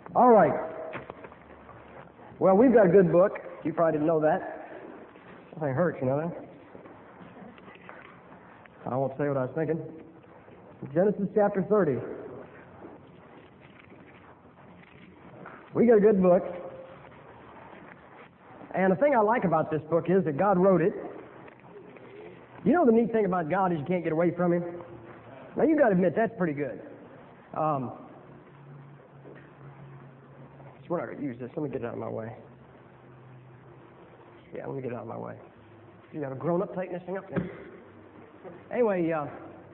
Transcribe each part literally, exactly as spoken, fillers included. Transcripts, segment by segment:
All right. Well, we've got a good book. You probably didn't know that. That thing hurts, you know that? I won't say what I was thinking. Genesis chapter thirty. We got a good book. And the thing I like about this book is that God wrote it. You know the neat thing about God is you can't get away from Him? Now, you've got to admit, that's pretty good. Um, we're not going to use this. Let me get it out of my way. Yeah, let me get it out of my way. You got a grown-up tighten this thing up there. Anyway, uh,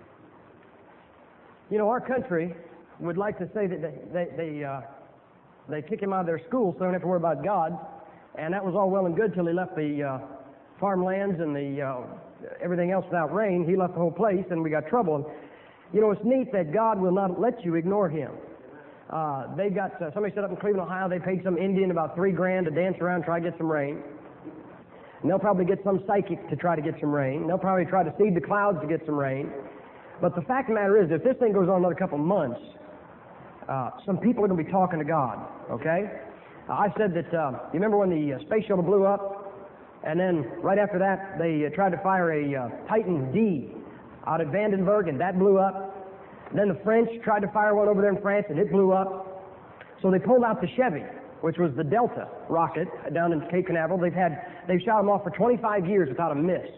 you know, our country would like to say that they they they, uh, they kick him out of their school so they don't have to worry about God, and that was all well and good till he left the uh, farmlands and the uh, everything else without rain. He left the whole place, and we got trouble. And, you know, it's neat that God will not let you ignore Him. Uh, they got uh, somebody set up in Cleveland, Ohio. They paid some Indian about three grand to dance around and try to get some rain. And they'll probably get some psychic to try to get some rain. They'll probably try to seed the clouds to get some rain. But the fact of the matter is, if this thing goes on another couple of months, uh, some people are going to be talking to God, okay? Uh, I said that, uh, you remember when the uh, space shuttle blew up? And then right after that, they uh, tried to fire a uh, Titan D out at Vandenberg, and that blew up. And then the French tried to fire one over there in France, and it blew up. So they pulled out the Chevy, which was the Delta rocket down in Cape Canaveral. They've had, they've shot them off for twenty-five years without a miss.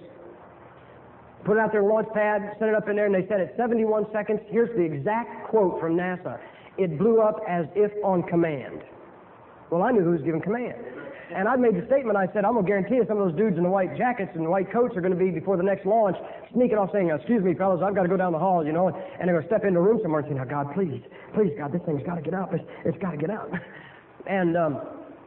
Put it out there, launch pad, set it up in there, and they said at seventy-one seconds, here's the exact quote from NASA, it blew up as if on command. Well, I knew who was giving command. And I made the statement, I said, I'm going to guarantee you some of those dudes in the white jackets and the white coats are going to be, before the next launch, sneaking off saying, excuse me, fellas, I've got to go down the hall, you know, and they're going to step into a room somewhere and say, now, God, please, please, God, this thing's got to get out. It's, it's got to get out. And um,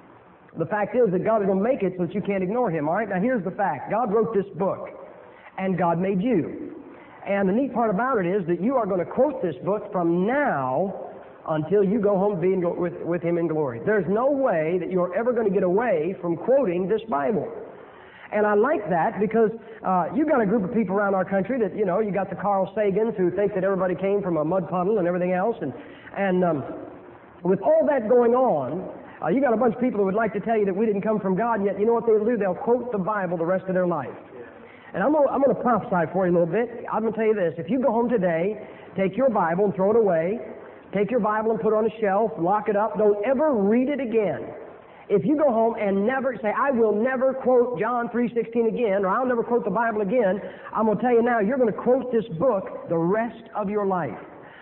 the fact is that God is going to make it so that you can't ignore Him, all right? Now, here's the fact. God wrote this book, and God made you. And the neat part about it is that you are going to quote this book from now until you go home being with, with Him in glory. There's no way that you're ever going to get away from quoting this Bible. And I like that because uh, you've got a group of people around our country that, you know, you got the Carl Sagans who think that everybody came from a mud puddle and everything else. And, and um, with all that going on, uh, you got a bunch of people who would like to tell you that we didn't come from God, yet you know what they'll do? They'll quote the Bible the rest of their life. And I'm going I'm to prophesy for you a little bit. I'm going to tell you this. If you go home today, take your Bible and throw it away, take your Bible and put it on a shelf, lock it up, don't ever read it again. If you go home and never say, I will never quote John three sixteen again, or I'll never quote the Bible again, I'm going to tell you now, you're going to quote this book the rest of your life.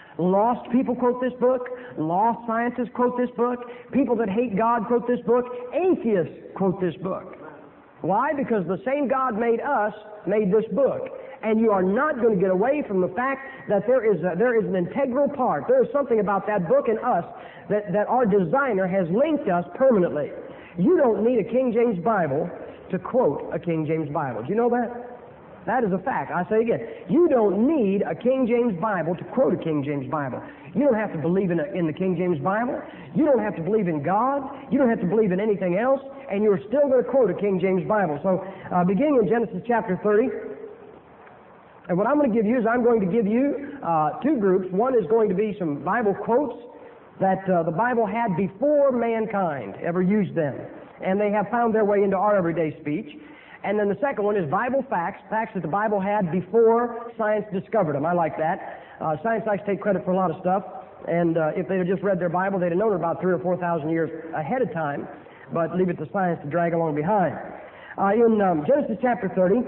Lost people quote this book. Lost scientists quote this book. People that hate God quote this book. Atheists quote this book. Why? Because the same God made us, made this book. And you are not going to get away from the fact that there is a, there is an integral part. There is something about that book and us that, that our designer has linked us permanently. You don't need a King James Bible to quote a King James Bible. Do you know that? That is a fact. I say again, you don't need a King James Bible to quote a King James Bible. You don't have to believe in, a, in the King James Bible. You don't have to believe in God. You don't have to believe in anything else, and you're still going to quote a King James Bible. So, uh, beginning in Genesis chapter thirty, and what I'm going to give you is I'm going to give you uh, two groups. One is going to be some Bible quotes that uh, the Bible had before mankind ever used them, and they have found their way into our everyday speech. And then the second one is Bible facts, facts that the Bible had before science discovered them. I like that. Uh, science likes to take credit for a lot of stuff, and uh, if they'd have just read their Bible, they'd have known it about three or four thousand years ahead of time, but leave it to science to drag along behind. Uh, in um, Genesis chapter thirty,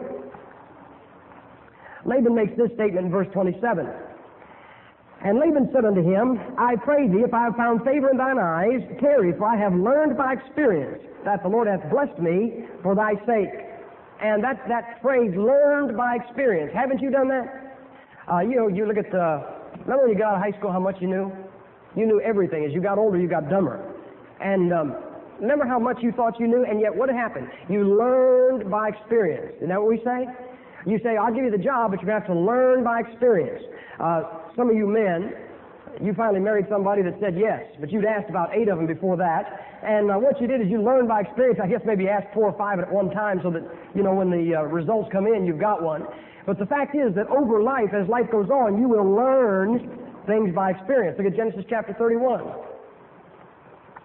Laban makes this statement in verse twenty-seven. And Laban said unto him, I pray thee, if I have found favor in thine eyes, tarry, for I have learned by experience that the Lord hath blessed me for thy sake. And that, that phrase, learned by experience, haven't you done that? Uh, you know, you look at the, remember when you got out of high school how much you knew? You knew everything. As you got older, you got dumber. And um, remember how much you thought you knew, and yet what happened? You learned by experience. Isn't that what we say? You say, I'll give you the job, but you're going to have to learn by experience. Uh, some of you men, you finally married somebody that said yes, but you'd asked about eight of them before that. And uh, what you did is you learned by experience. I guess maybe you asked four or five at one time so that, you know, when the uh, results come in, you've got one. But the fact is that over life, as life goes on, you will learn things by experience. Look at Genesis chapter thirty-one.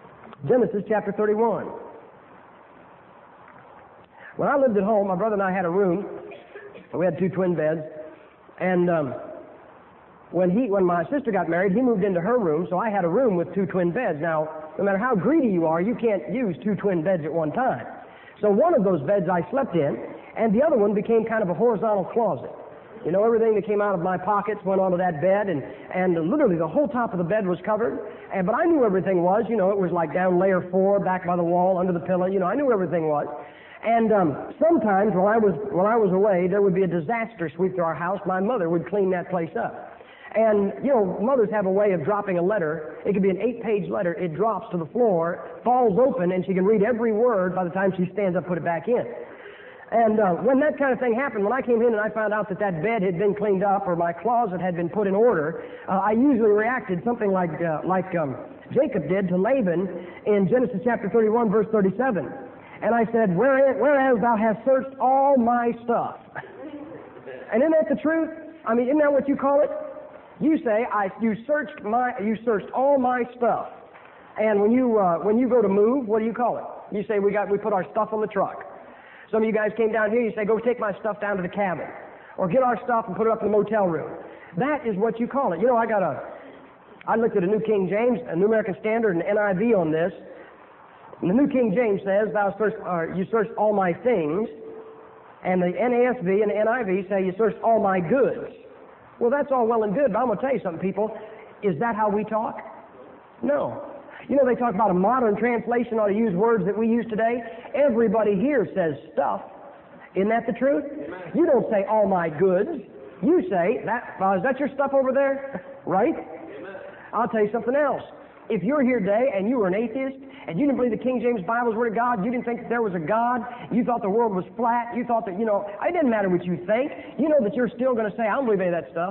Genesis chapter thirty-one. When I lived at home, my brother and I had a room. We had two twin beds. And um, when he, when my sister got married, he moved into her room, so I had a room with two twin beds. Now, no matter how greedy you are, you can't use two twin beds at one time. So one of those beds I slept in, and the other one became kind of a horizontal closet. You know, everything that came out of my pockets went onto that bed, and, and literally the whole top of the bed was covered. And, but I knew everything was. You know, it was like down layer four, back by the wall, under the pillow. You know, I knew everything was. And um, sometimes while I was while I was away, there would be a disaster sweep through our house. My mother would clean that place up. And, you know, mothers have a way of dropping a letter. It could be an eight-page letter. It drops to the floor, falls open, and she can read every word by the time she stands up, put it back in. And uh, when that kind of thing happened, when I came in and I found out that that bed had been cleaned up or my closet had been put in order, uh, I usually reacted something like uh, like um, Jacob did to Laban in Genesis chapter thirty-one, verse thirty-seven. And I said, Where, whereas thou hast searched all my stuff. And isn't that the truth? I mean, isn't that what you call it? You say, I, you searched my, you searched all my stuff. And when you uh, when you go to move, what do you call it? You say, we got we put our stuff on the truck. Some of you guys came down here, you say, go take my stuff down to the cabin. Or get our stuff and put it up in the motel room. That is what you call it. You know, I got a, I looked at a New King James, a New American Standard, and N I V on this. And the New King James says, Thou searched, uh, you searched all my things. And the N A S B and the N I V say, you searched all my goods. Well, that's all well and good, but I'm going to tell you something, people. Is that how we talk? No. You know, they talk about a modern translation ought to use words that we use today. Everybody here says stuff. Isn't that the truth? Amen. You don't say all my goods. You say, that, uh, is that your stuff over there? Right? Amen. I'll tell you something else. If you're here today and you were an atheist and you didn't believe the King James Bible was the Word of God, you didn't think that there was a God, you thought the world was flat, you thought that, you know, it didn't matter what you think. You know that you're still going to say, I don't believe any of that stuff.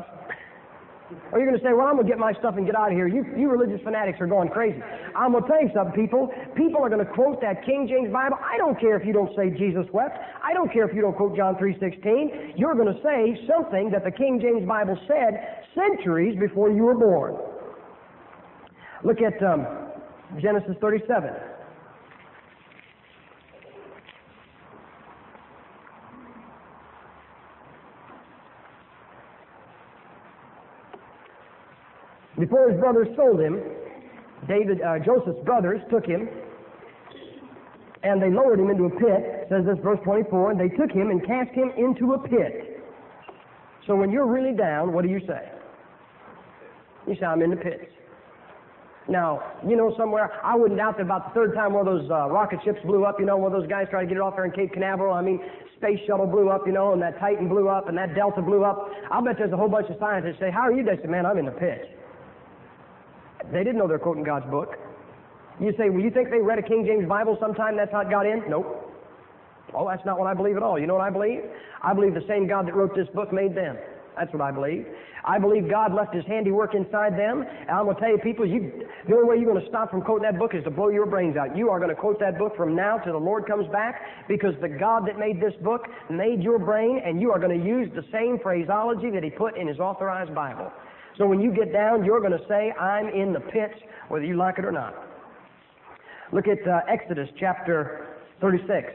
Or you're going to say, well, I'm going to get my stuff and get out of here. You, you religious fanatics are going crazy. I'm going to tell you something, people. People are going to quote that King James Bible. I don't care if you don't say Jesus wept. I don't care if you don't quote John three sixteen. You're going to say something that the King James Bible said centuries before you were born. Look at um, Genesis thirty-seven. Before his brothers sold him, David, uh, Joseph's brothers took him and they lowered him into a pit. It says this, verse twenty-four, and they took him and cast him into a pit. So when you're really down, what do you say? You say, I'm in the pits. Now, you know somewhere, I wouldn't doubt that about the third time one of those uh, rocket ships blew up, you know, one of those guys tried to get it off there in Cape Canaveral. I mean, space shuttle blew up, you know, and that Titan blew up, and that Delta blew up. I'll bet there's a whole bunch of scientists say, how are you? They say, man, I'm in the pits. They didn't know they're quoting God's book. You say, well, you think they read a King James Bible sometime, that's how it got in? Nope. Oh, that's not what I believe at all. You know what I believe? I believe the same God that wrote this book made them. That's what I believe. I believe God left His handiwork inside them. And I'm going to tell you, people, you, the only way you're going to stop from quoting that book is to blow your brains out. You are going to quote that book from now till the Lord comes back, because the God that made this book made your brain, and you are going to use the same phraseology that He put in His authorized Bible. So when you get down, you're going to say, I'm in the pits, whether you like it or not. Look at uh, Exodus chapter thirty-six.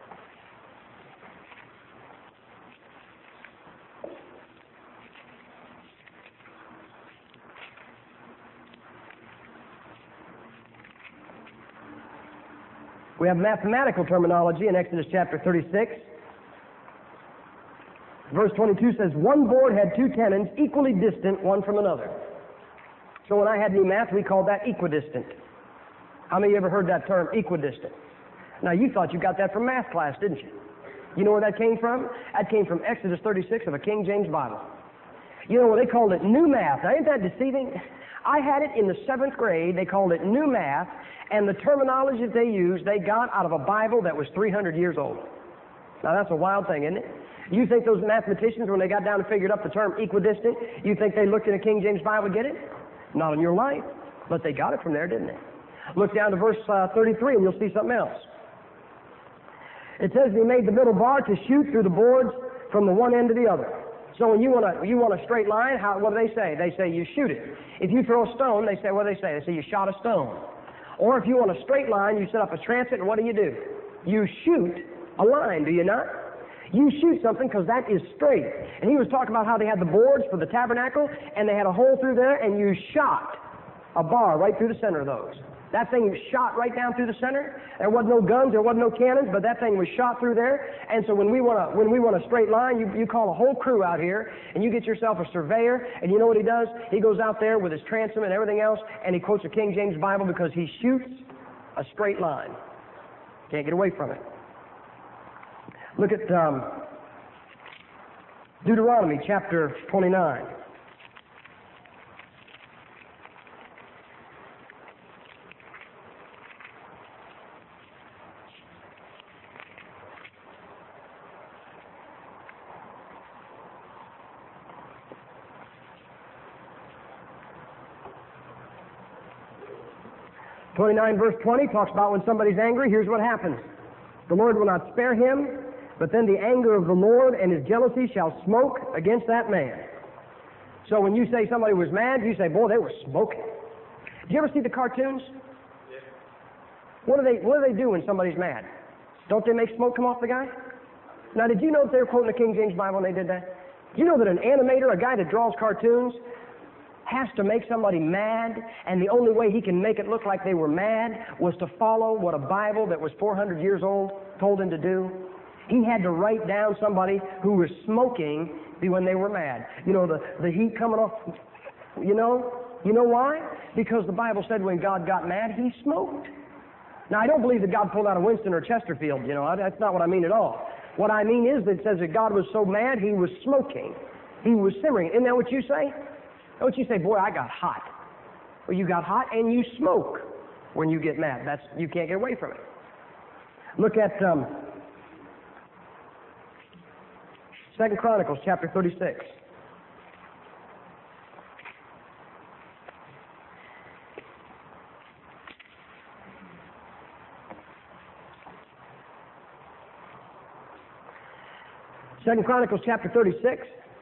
We have mathematical terminology in Exodus chapter thirty-six. Verse twenty-two says, one board had two tenons equally distant one from another. So when I had new math, we called that equidistant. How many of you ever heard that term, equidistant? Now, you thought you got that from math class, didn't you? You know where that came from? That came from Exodus thirty-six of the King James Bible. You know, they called it new math. Now, ain't that deceiving? I had it in the seventh grade. They called it new math, and the terminology that they used, they got out of a Bible that was three hundred years old. Now, that's a wild thing, isn't it? You think those mathematicians, when they got down and figured up the term equidistant, you think they looked in a King James Bible to get it? Not in your life. But they got it from there, didn't they? Look down to verse uh, thirty-three, and you'll see something else. It says he made the middle bar to shoot through the boards from the one end to the other. So when you want a you want a straight line, how, what do they say? They say you shoot it. If you throw a stone, they say, what do they say? They say you shot a stone. Or if you want a straight line, you set up a transit, and what do you do? You shoot a line, do you not? You shoot something because that is straight. And he was talking about how they had the boards for the tabernacle, and they had a hole through there, and you shot a bar right through the center of those. That thing was shot right down through the center. There wasn't no guns, there wasn't no cannons, but that thing was shot through there. And so when we want a when we want a straight line, you, you call a whole crew out here, and you get yourself a surveyor, and you know what he does? He goes out there with his transom and everything else, and he quotes a King James Bible because he shoots a straight line. Can't get away from it. Look at um, Deuteronomy chapter twenty-nine. twenty-nine verse twenty talks about when somebody's angry, here's what happens. The Lord will not spare him, but then the anger of the Lord and his jealousy shall smoke against that man. So when you say somebody was mad, you say, boy, they were smoking. Did you ever see the cartoons? Yeah. What do they what do they do when somebody's mad? Don't they make smoke come off the guy? Now, did you know that they were quoting the King James Bible when they did that? Do you know that an animator, a guy that draws cartoons, has to make somebody mad, and the only way he can make it look like they were mad was to follow what a Bible that was four hundred years old told him to do? He had to write down somebody who was smoking when they were mad. You know, the, the heat coming off, you know? You know why? Because the Bible said when God got mad, he smoked. Now, I don't believe that God pulled out a Winston or Chesterfield, you know. That's not what I mean at all. What I mean is that it says that God was so mad, he was smoking. He was simmering. Isn't that what you say? Don't you say, boy, I got hot. Well, you got hot and you smoke when you get mad. That's you can't get away from it. Look at um, Second Chronicles chapter thirty-six. Second Chronicles chapter thirty-six.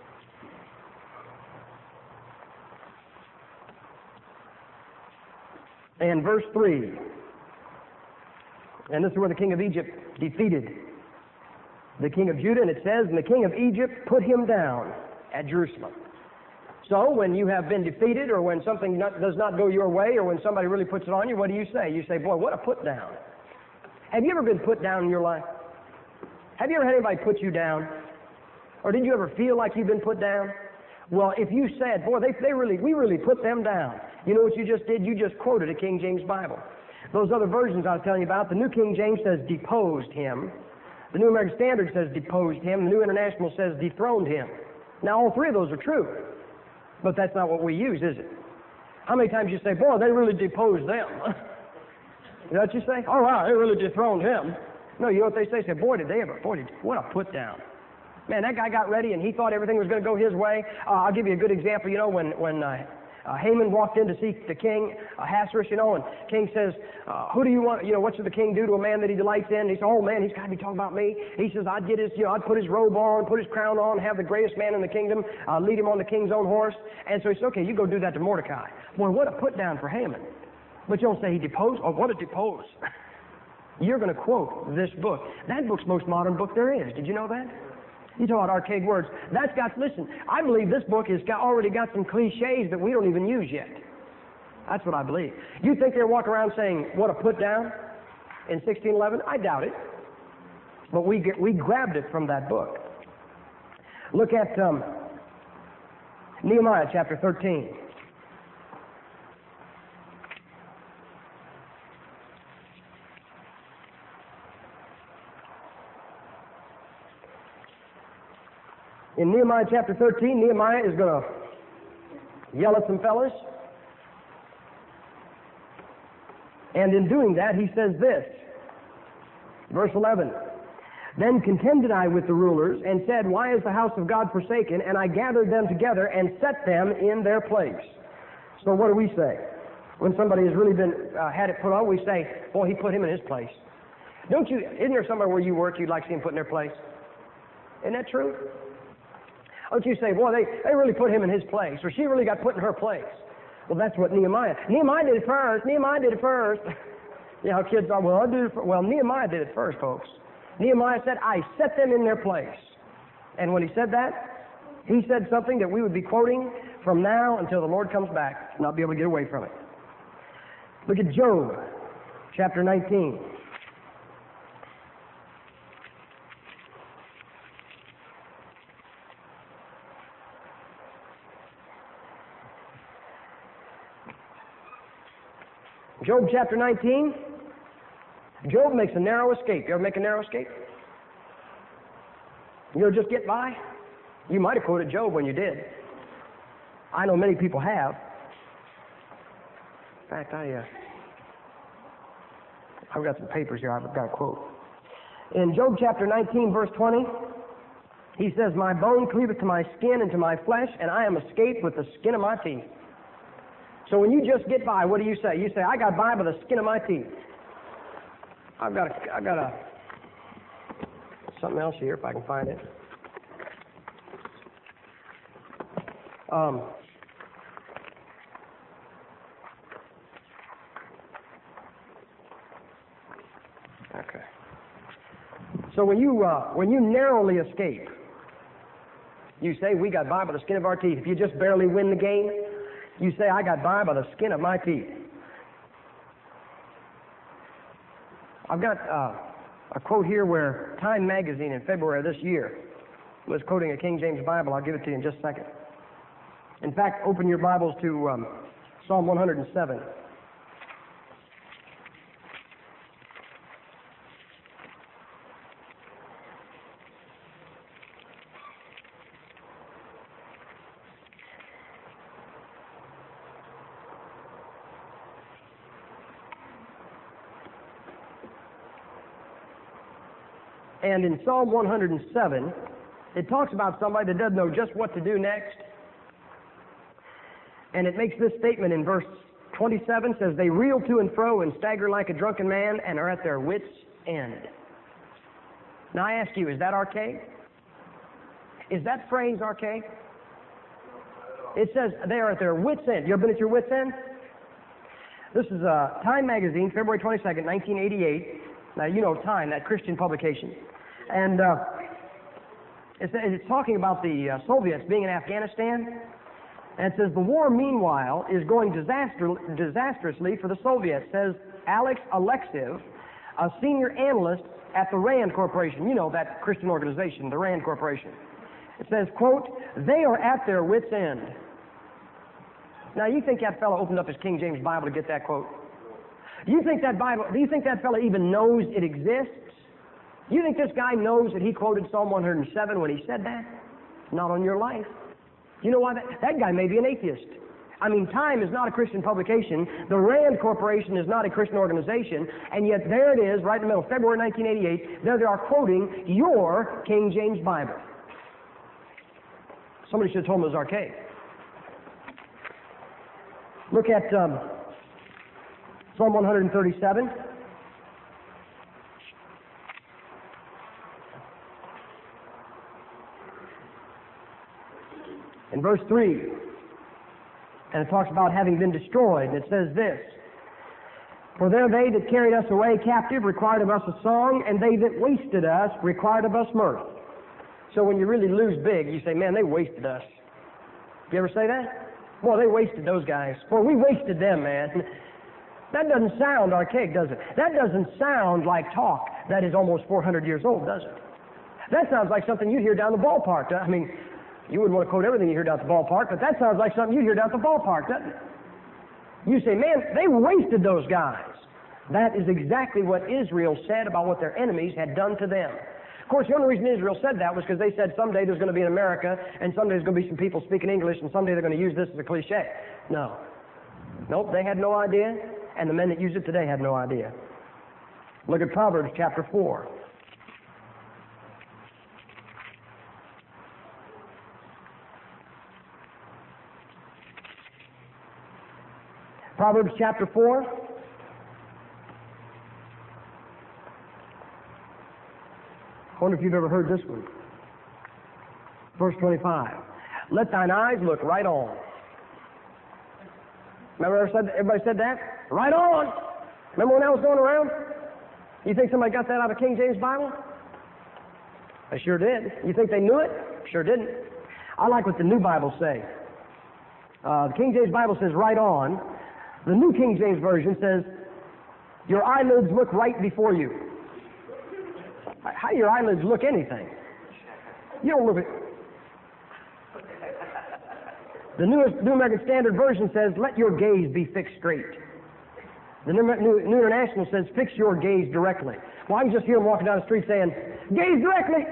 And verse three. And this is where the king of Egypt defeated the king of Judah, and it says, and the king of Egypt put him down at Jerusalem. So when you have been defeated, or when something not, does not go your way, or when somebody really puts it on you, what do you say? You say, boy, what a put down. Have you ever been put down in your life? Have you ever had anybody put you down? Or did you ever feel like you've been put down? Well, if you said, boy, they, they really, we really put them down. You know what you just did? You just quoted a King James Bible. Those other versions I was telling you about, the New King James says deposed him. The New American Standard says deposed him. The New International says dethroned him. Now, all three of those are true. But that's not what we use, is it? How many times you say, boy, they really deposed them? You know what you say? Oh, wow, they really dethroned him. No, you know what they say? They say, boy, did they ever, boy, did, what a put down. Man, that guy got ready and he thought everything was going to go his way. Uh, I'll give you a good example. You know, when, when uh, uh, Haman walked in to see the king, uh, Ahasuerus, you know, and king says, uh, who do you want, you know, what should the king do to a man that he delights in? And he said, oh, man, he's got to be talking about me. He says, I'd get his, you know, I'd put his robe on, put his crown on, have the greatest man in the kingdom, uh, lead him on the king's own horse. And so he said, okay, you go do that to Mordecai. Boy, what a put down for Haman. But you don't say he deposed. Oh, what a depose. You're going to quote this book. That book's the most modern book there is. Did you know that? You talk about archaic words. That's got, listen, I believe this book has got, already got some cliches that we don't even use yet. That's what I believe. You think they're walking around saying, what a put down in sixteen eleven? I doubt it. But we get, we grabbed it from that book. Look at um, Nehemiah chapter thirteen. In Nehemiah chapter thirteen, Nehemiah is going to yell at some fellas. And in doing that, he says this, verse eleven, then contended I with the rulers and said, why is the house of God forsaken? And I gathered them together and set them in their place. So what do we say? When somebody has really been uh, had it put on, we say, boy, he put him in his place. Don't you, isn't there somewhere where you work you'd like to see him put in their place? Isn't that true? Don't you say, boy, they, they really put him in his place, or she really got put in her place. Well, that's what Nehemiah, Nehemiah did it first, Nehemiah did it first. You know how kids are, well, I did it first. Well, Nehemiah did it first, folks. Nehemiah said, I set them in their place. And when he said that, he said something that we would be quoting from now until the Lord comes back, not be able to get away from it. Look at Job, chapter nineteen. Job chapter nineteen, Job makes a narrow escape. You ever make a narrow escape? You'll just get by? You might have quoted Job when you did. I know many people have. In fact, I, uh, I've got some papers here I've got to quote. In Job chapter nineteen, verse twenty, he says, my bone cleaveth to my skin and to my flesh, and I am escaped with the skin of my teeth. So when you just get by, what do you say? You say, I got by by the skin of my teeth. I've got a, I've got a, something else here if I can find it. Um, okay. So when you uh, when you narrowly escape, you say we got by by the skin of our teeth. If you just barely win the game, you say I got by by the skin of my teeth. I've got uh, a quote here where Time magazine in February of this year was quoting a King James Bible. I'll give it to you in just a second. In fact, open your Bibles to um, Psalm one hundred seven. And in Psalm one hundred seven, it talks about somebody that doesn't know just what to do next. And it makes this statement in verse twenty-seven, says, they reel to and fro and stagger like a drunken man and are at their wits' end. Now I ask you, is that archaic? Is that phrase archaic? It says they are at their wits' end. You ever been at your wits' end? This is uh, Time magazine, February twenty-second, nineteen eighty-eight. Now you know Time, that Christian publication. And uh, it's, it's talking about the uh, Soviets being in Afghanistan. And it says, the war, meanwhile, is going disaster, disastrously for the Soviets, says Alex Alexiev, a senior analyst at the RAND Corporation. You know that Christian organization, the RAND Corporation. It says, quote, they are at their wits' end. Now, you think that fellow opened up his King James Bible to get that quote? Do you think that Bible, do you think that fellow even knows it exists? Do you think this guy knows that he quoted Psalm one hundred seven when he said that? Not on your life. You know why? That, that guy may be an atheist. I mean, Time is not a Christian publication. The RAND Corporation is not a Christian organization. And yet there it is, right in the middle, February nineteen eighty-eight, there they are quoting your King James Bible. Somebody should have told them it was archaic. Look at um, Psalm one hundred thirty-seven. In verse three, and it talks about having been destroyed, and it says this, for there they that carried us away captive required of us a song, and they that wasted us required of us mirth. So when you really lose big, you say, man, they wasted us. You ever say that? Boy, they wasted those guys. Boy, we wasted them, man. That doesn't sound archaic, does it? That doesn't sound like talk that is almost four hundred years old, does it? That sounds like something you'd hear down the ballpark. I mean, you wouldn't want to quote everything you hear down at the ballpark, but that sounds like something you hear down at the ballpark, doesn't it? You say, man, they wasted those guys. That is exactly what Israel said about what their enemies had done to them. Of course, the only reason Israel said that was because they said someday there's going to be an America, and someday there's going to be some people speaking English, and someday they're going to use this as a cliche. No. Nope, they had no idea, and the men that use it today had no idea. Look at Proverbs chapter four. Proverbs chapter four. I wonder if you've ever heard this one. Verse twenty-five. Let thine eyes look right on. Remember everybody said that? Right on. Remember when that was going around? You think somebody got that out of King James Bible? They sure did. You think they knew it? Sure didn't. I like what the New Bible say. Uh, the King James Bible says right on. The New King James Version says, your eyelids look right before you. How do your eyelids look anything? You don't look at... The New, New American Standard Version says, let your gaze be fixed straight. The New, New, New International says, fix your gaze directly. Well, I can just hear them walking down the street saying, gaze directly!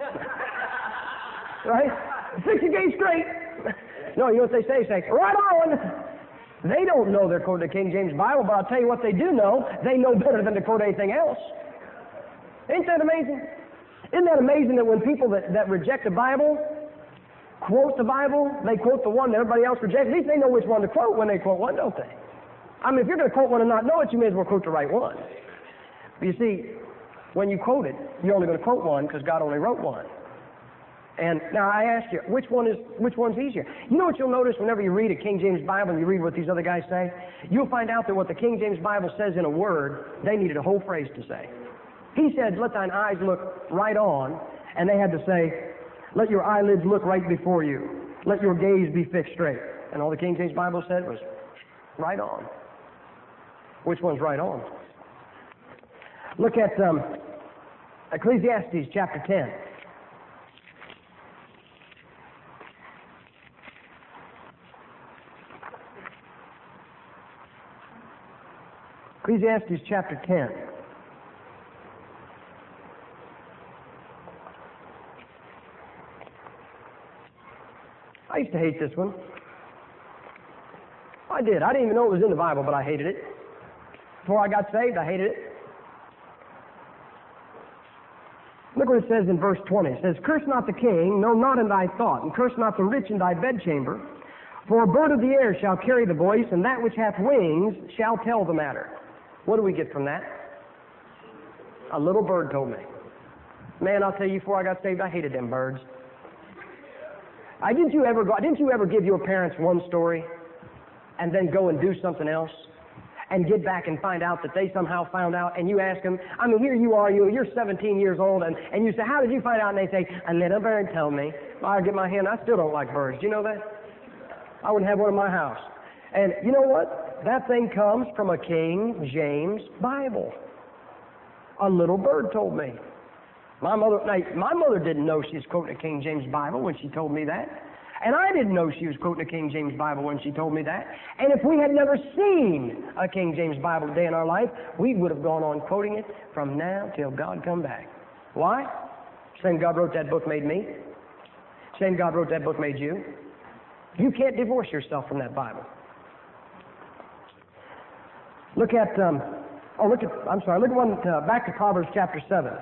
Right? Fix your gaze straight! No, you know what they say? They say, right on! They don't know they're quoting the King James Bible, but I'll tell you what they do know. They know better than to quote anything else. Ain't that amazing? Isn't that amazing that when people that, that reject the Bible quote the Bible, they quote the one that everybody else rejects? At least they know which one to quote when they quote one, don't they? I mean, if you're going to quote one and not know it, you may as well quote the right one. But you see, when you quote it, you're only going to quote one because God only wrote one. And now I ask you, which one is which one's easier? You know what you'll notice whenever you read a King James Bible and you read what these other guys say? You'll find out that what the King James Bible says in a word, they needed a whole phrase to say. He said, let thine eyes look right on, and they had to say, let your eyelids look right before you. Let your gaze be fixed straight. And all the King James Bible said was, right on. Which one's right on? Look at um, Ecclesiastes chapter ten. Ecclesiastes chapter ten. I used to hate this one. I did. I didn't even know it was in the Bible, but I hated it. Before I got saved, I hated it. Look what it says in verse twenty. It says, curse not the king, no, not in thy thought, and curse not the rich in thy bedchamber. For a bird of the air shall carry the voice, and that which hath wings shall tell the matter. What do we get from that? A little bird told me. Man, I'll tell you, before I got saved, I hated them birds. I, didn't you ever go, didn't you ever give your parents one story and then go and do something else and get back and find out that they somehow found out, and you ask them, I mean, here you are, you, you're seventeen years old, and, and you say, how did you find out? And they say, a little bird told me. Well, I get my hand, I still don't like birds. Do you know that? I wouldn't have one in my house. And you know what? That thing comes from a King James Bible. A little bird told me. My mother, now, my mother didn't know she was quoting a King James Bible when she told me that. And I didn't know she was quoting a King James Bible when she told me that. And if we had never seen a King James Bible a day in our life, we would have gone on quoting it from now till God come back. Why? Same God wrote that book made me. Same God wrote that book made you. You can't divorce yourself from that Bible. Look at, um, oh, look at, I'm sorry, look at one, uh, back to Proverbs chapter seven.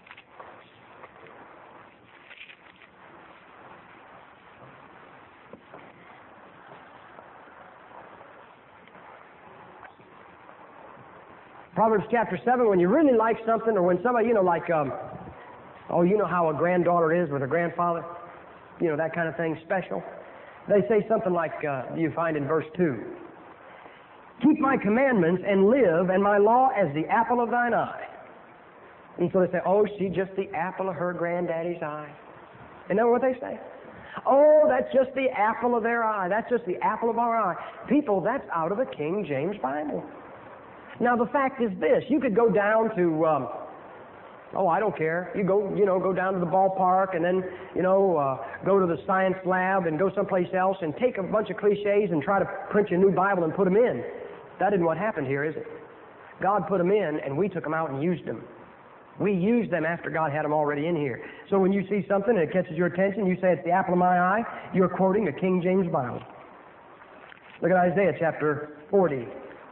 Proverbs chapter seven, when you really like something, or when somebody, you know, like, um, oh, you know how a granddaughter is with her grandfather? You know, that kind of thing, special. They say something like, uh, you find in verse two. Keep my commandments and live, and my law as the apple of thine eye. And so they say, oh, she's just the apple of her granddaddy's eye. Isn't that what they say? Oh, that's just the apple of their eye. That's just the apple of our eye. People, that's out of the King James Bible. Now, the fact is this. You could go down to, um, oh, I don't care. You go, you know, go down to the ballpark and then, you know, uh, go to the science lab and go someplace else and take a bunch of cliches and try to print you a new Bible and put them in. That isn't what happened here, is it? God put them in, and we took them out and used them. We used them after God had them already in here. So when you see something and it catches your attention, you say it's the apple of my eye, you're quoting a King James Bible. Look at Isaiah chapter forty.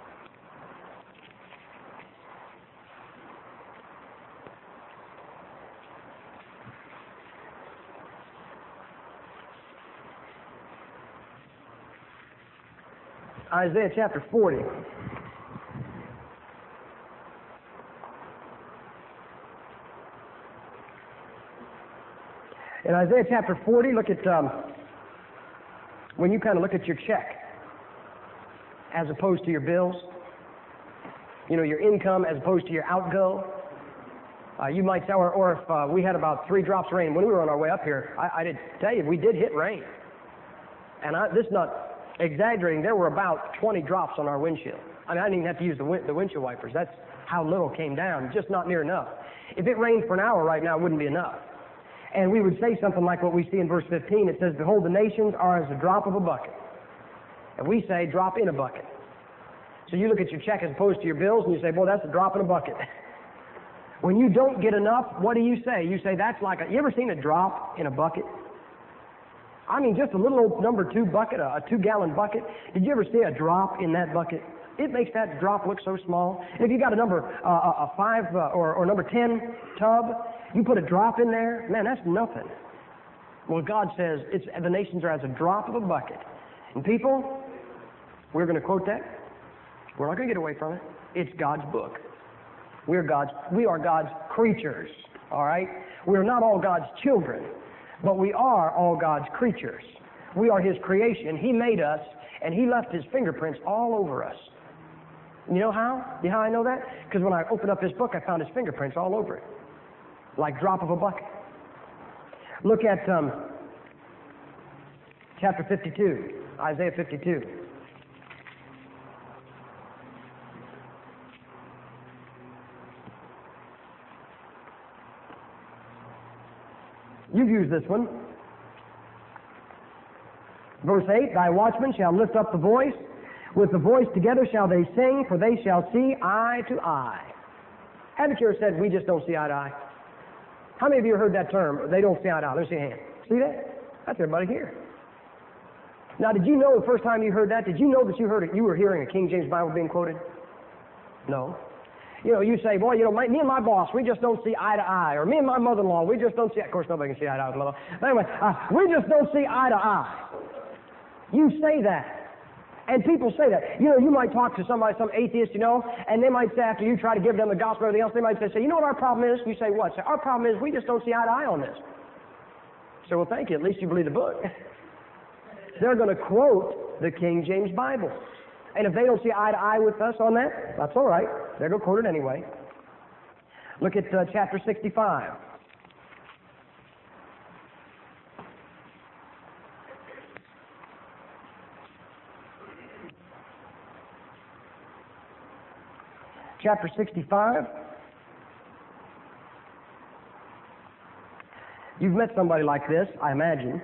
Isaiah chapter forty. In Isaiah chapter forty, look at, um, when you kind of look at your check, as opposed to your bills. You know, your income as opposed to your outgo. Uh, you might say, or, or if uh, we had about three drops of rain when we were on our way up here, I, I did tell you, we did hit rain. And I, this is not exaggerating, there were about twenty drops on our windshield. I mean, I didn't even have to use the, win- the windshield wipers. That's how little came down, just not near enough. If it rained for an hour right now, it wouldn't be enough. And we would say something like what we see in verse fifteen. It says, behold, the nations are as a drop of a bucket. And we say, drop in a bucket. So you look at your check as opposed to your bills, and you say, boy, that's a drop in a bucket. When you don't get enough, what do you say? You say, that's like a, you ever seen a drop in a bucket? I mean, just a little old number two bucket, a, a two-gallon bucket. Did you ever see a drop in that bucket? It makes that drop look so small. If you got a number, uh, a five uh, or, or number ten tub, you put a drop in there, man, that's nothing. Well, God says it's the nations are as a drop of a bucket. And people, we're going to quote that. We're not going to get away from it. It's God's book. We're God's, we are God's creatures, all right? We're not all God's children, but we are all God's creatures. We are His creation. He made us, and He left His fingerprints all over us. You know how? You know how I know that? Because when I opened up this book, I found His fingerprints all over it, like drop of a bucket. Look at um, chapter fifty-two, Isaiah fifty-two. You've used this one. Verse eight, thy watchmen shall lift up the voice. With the voice together shall they sing, for they shall see eye to eye. Haven't you ever said, we just don't see eye to eye? How many of you heard that term, they don't see eye to eye? Let me see a hand. See that? That's everybody here. Now, did you know the first time you heard that, did you know that you heard it, you were hearing a King James Bible being quoted? No. You know, you say, boy, you know, my, me and my boss, we just don't see eye to eye. Or me and my mother-in-law, we just don't see, of course, nobody can see eye to eye with mother. But anyway, uh, we just don't see eye to eye. You say that. And people say that. You know, you might talk to somebody, some atheist, you know, and they might say, after you try to give them the gospel or anything else, they might say, you know what our problem is? You say, what? Say, our problem is we just don't see eye to eye on this. So, well, thank you. At least you believe the book. They're going to quote the King James Bible. And if they don't see eye to eye with us on that, that's all right. They're going to quote it anyway. Look at uh, chapter sixty-five. Chapter sixty-five. You've met somebody like this, I imagine.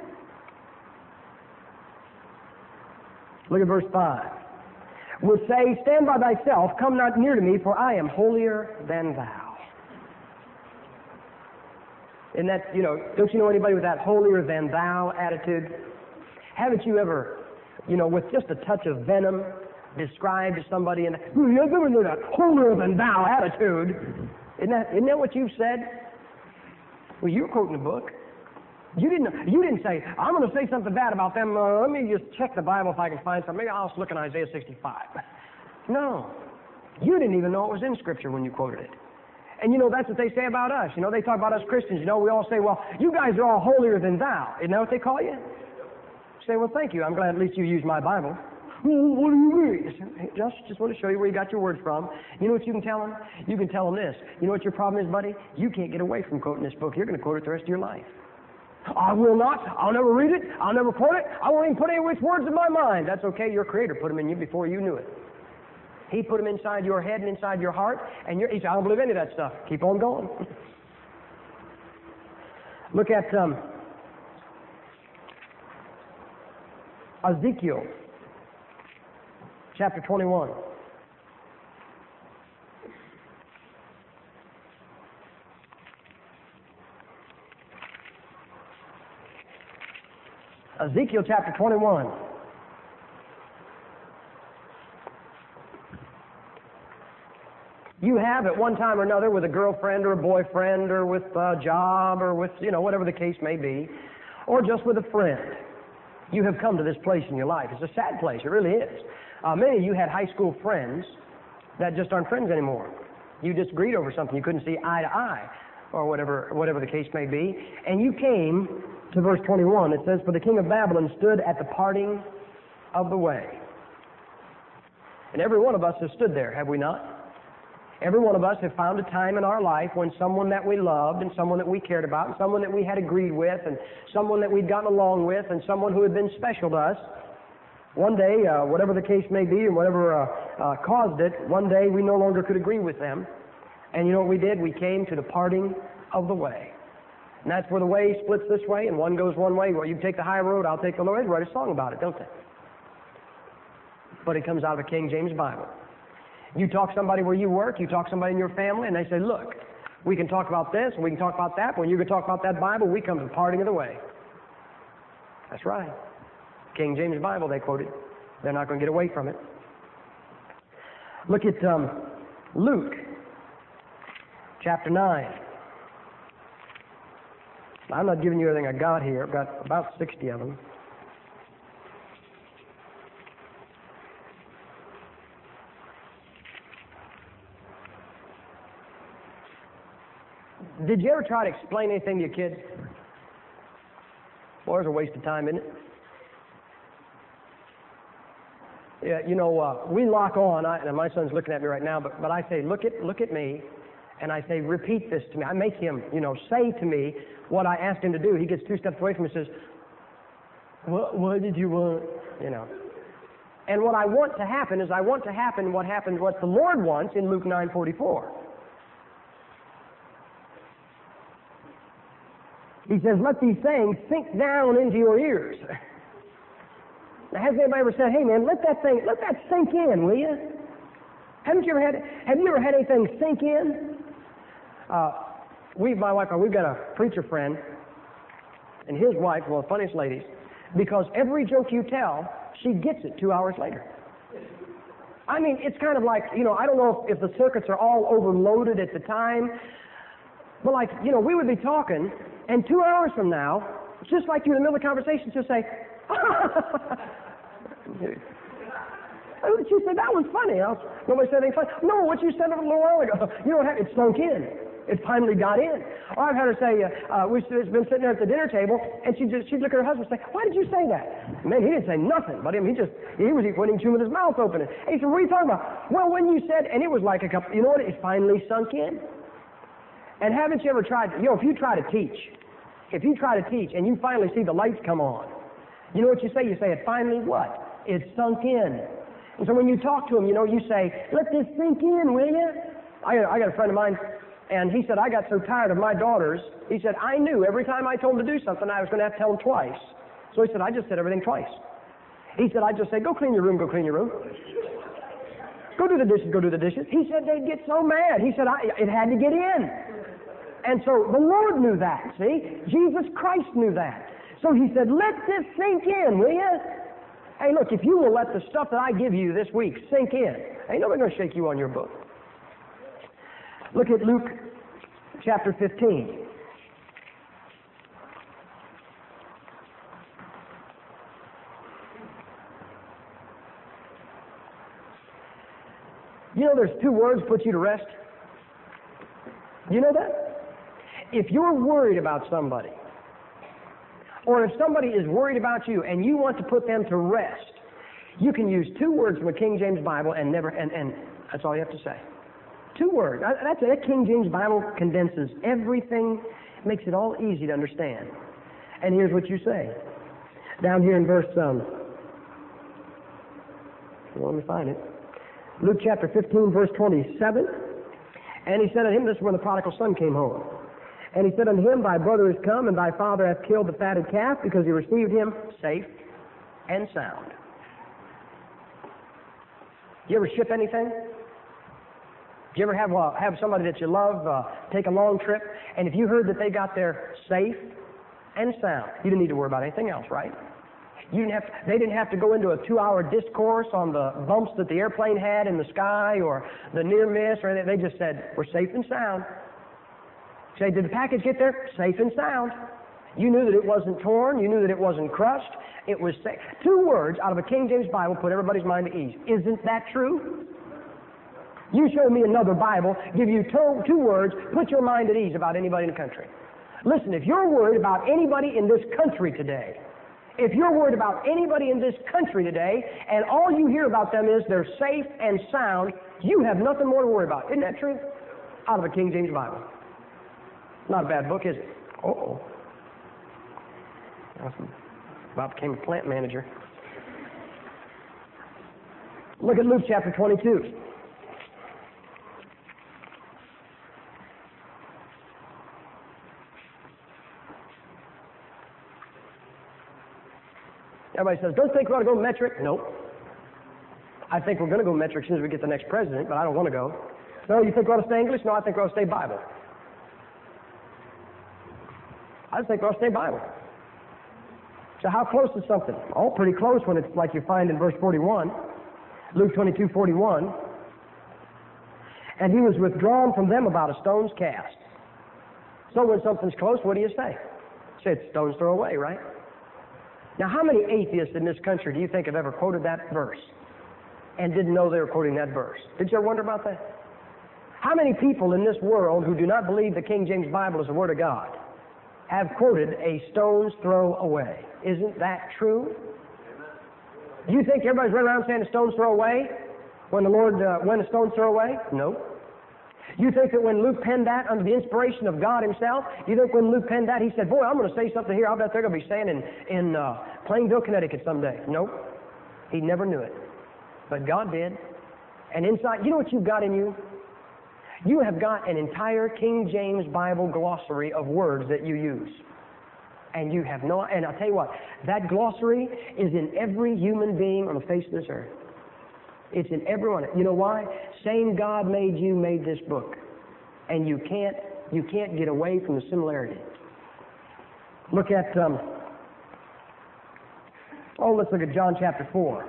Look at verse five. Would say, stand by thyself, come not near to me, for I am holier than thou. And that, you know, don't you know anybody with that holier than thou attitude? Haven't you ever, you know, with just a touch of venom, described to somebody in that holier than thou attitude? Isn't that, isn't that what you've said? Well, you're quoting the book. You didn't, you didn't say, I'm going to say something bad about them. Uh, let me just check the Bible if I can find something. Maybe I'll just look in Isaiah sixty-five. No. You didn't even know it was in Scripture when you quoted it. And you know, that's what they say about us. You know, they talk about us Christians. You know, we all say, well, you guys are all holier than thou. Isn't that what they call you? You say, well, thank you. I'm glad at least you used my Bible. Well, what do you mean? Hey, just, just want to show you where you got your words from. You know what you can tell them? You can tell them this. You know what your problem is, buddy? You can't get away from quoting this book. You're going to quote it the rest of your life. I will not. I'll never read it. I'll never quote it. I won't even put any which words in my mind. That's okay. Your Creator put them in you before you knew it. He put them inside your head and inside your heart, and you're, he said, I don't believe any of that stuff. Keep on going. Look at um, Ezekiel, chapter twenty-one. Ezekiel chapter twenty-one. You have at one time or another with a girlfriend or a boyfriend or with a job or with, you know, whatever the case may be, or just with a friend, you have come to this place in your life. It's a sad place. It really is. Uh, many of you had high school friends that just aren't friends anymore. You disagreed over something. You couldn't see eye to eye or whatever, whatever the case may be. And you came to verse twenty-one. It says, for the king of Babylon stood at the parting of the way. And every one of us has stood there, have we not? Every one of us have found a time in our life when someone that we loved and someone that we cared about and someone that we had agreed with and someone that we'd gotten along with and someone who had been special to us, one day, uh, whatever the case may be and whatever uh, uh, caused it, one day we no longer could agree with them. And you know what we did? We came to the parting of the way. And that's where the way splits this way and one goes one way. Well, you take the high road, I'll take the low road. They write a song about it, don't they? But it comes out of a King James Bible. You talk to somebody where you work, you talk to somebody in your family, and they say, look, we can talk about this and we can talk about that, but when you can talk about that Bible, we come to the parting of the way. That's right. King James Bible, they quoted. They're not going to get away from it. Look at um, Luke, chapter nine. I'm not giving you everything I got here. I've got about sixty of them. Did you ever try to explain anything to your kids? Boy, it's a waste of time, isn't it? Yeah, you know, uh, we lock on, I, and my son's looking at me right now, but, but I say, look at, look at me, and I say, repeat this to me. I make him, you know, say to me what I asked him to do. He gets two steps away from me and says, what, what did you want? You know. And what I want to happen is I want to happen what happened, what the Lord wants in Luke nine forty-four. He says, let these things sink down into your ears. Now, has anybody ever said, hey man, let that thing, let that sink in, will you? Haven't you ever had, have you ever had anything sink in? Uh, we, my wife, we've got a preacher friend, and his wife, one of the funniest ladies, because every joke you tell, she gets it two hours later. I mean, it's kind of like, you know, I don't know if, if the circuits are all overloaded at the time, but like, you know, we would be talking, and two hours from now, just like you in the middle of the conversation, she'll say, she said, that was funny. Was, nobody said anything funny. No, what you said a little while ago, you don't have, it sunk in. It finally got in. Or I've had her say, uh, uh, we've been sitting there at the dinner table, and she'd, just, she'd look at her husband and say, why did you say that? Man, he didn't say nothing, but him, he just, he was eating chewing with his mouth open. And he said, what are you talking about? Well, when you said, and it was like a couple, you know what, it finally sunk in. And haven't you ever tried, you know, if you try to teach, if you try to teach and you finally see the lights come on, you know what you say? You say, it finally what? It sunk in. And so when you talk to them, you know, you say, let this sink in, will you? I got, I got a friend of mine, and he said, I got so tired of my daughters. He said, I knew every time I told them to do something, I was going to have to tell them twice. So he said, I just said everything twice. He said, I just say, go clean your room, go clean your room. Go do the dishes, go do the dishes. He said, they'd get so mad. He said, I, it had to get in. And so the Lord knew that, see? Jesus Christ knew that. So he said, let this sink in, will you? Hey, look, if you will let the stuff that I give you this week sink in, ain't nobody going to shake you on your book. Look at Luke chapter fifteen. You know there's two words put you to rest? You know that? If you're worried about somebody, or if somebody is worried about you and you want to put them to rest, you can use two words from a King James Bible and never, and, and that's all you have to say. Two words. That's it. That King James Bible condenses everything, makes it all easy to understand. And here's what you say. Down here in verse, um, well, let me find it. Luke chapter fifteen, verse twenty-seven. And he said unto him, this is when the prodigal son came home. And he said unto him, thy brother is come, and thy father hath killed the fatted calf, because he received him safe and sound. You ever ship anything? Do you ever have uh, have somebody that you love uh, take a long trip, and if you heard that they got there safe and sound, you didn't need to worry about anything else, right? You didn't have to, they didn't have to go into a two-hour discourse on the bumps that the airplane had in the sky or the near miss or anything. They just said, we're safe and sound. Say, did the package get there? Safe and sound. You knew that it wasn't torn. You knew that it wasn't crushed. It was safe. Two words out of a King James Bible put everybody's mind at ease. Isn't that true? You show me another Bible, give you two, two words, put your mind at ease about anybody in the country. Listen, if you're worried about anybody in this country today, If you're worried about anybody in this country today, and all you hear about them is they're safe and sound, you have nothing more to worry about. Isn't that true? Out of a King James Bible. Not a bad book, is it? Uh-oh. Bob became a plant manager. Look at Luke chapter twenty-two. Everybody says, don't think we ought to go metric. Nope. I think we're going to go metric as soon as we get the next president, but I don't want to go. No, you think we ought to stay English? No, I think we ought to stay Bible. I think we ought to stay Bible. So how close is something? Oh, pretty close when it's like you find in verse forty-one. Luke twenty-two, forty-one. And he was withdrawn from them about a stone's cast. So when something's close, what do you say? Say it's stone's throw away, right? Now, how many atheists in this country do you think have ever quoted that verse and didn't know they were quoting that verse? Did you ever wonder about that? How many people in this world who do not believe the King James Bible is the Word of God have quoted a stone's throw away? Isn't that true? Do you think everybody's running around saying a stone's throw away when the Lord uh, went a stone's throw away? No. You think that when Luke penned that under the inspiration of God himself, you think when Luke penned that, he said, boy, I'm going to say something here I bet they're going to be saying in, in uh, Plainville, Connecticut someday. Nope. He never knew it. But God did. And inside, you know what you've got in you? You have got an entire King James Bible glossary of words that you use. And you have no, and I'll tell you what, that glossary is in every human being on the face of this earth. It's in everyone. You know why? Same God made you, made this book. And you can't, you can't get away from the similarity. Look at, um, oh, let's look at John chapter four.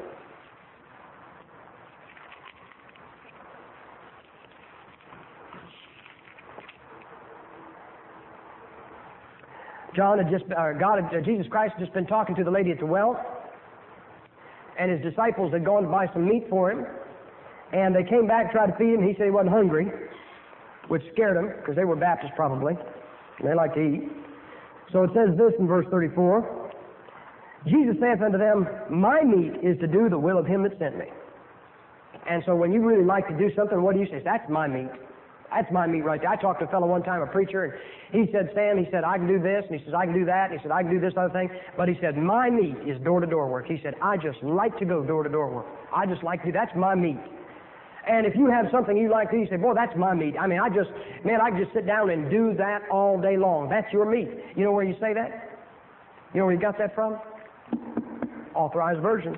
John had just, uh, God, had, uh, Jesus Christ had just been talking to the lady at the well, and his disciples had gone to buy some meat for him, and they came back, tried to feed him. He said he wasn't hungry, which scared them, because they were Baptists probably, and they like to eat. So it says this in verse thirty-four, Jesus saith unto them, my meat is to do the will of him that sent me. And so when you really like to do something, what do you say? That's my meat. That's my meat right there. I talked to a fellow one time, a preacher, and he said, Sam, he said, I can do this, and he says, I can do that, and he said, I can do this other thing, but he said, my meat is door-to-door work. He said, I just like to go door-to-door work. I just like to, that's my meat. And if you have something you like to, you say, boy, that's my meat. I mean, I just, man, I can just sit down and do that all day long. That's your meat. You know where you say that? You know where you got that from? Authorized version.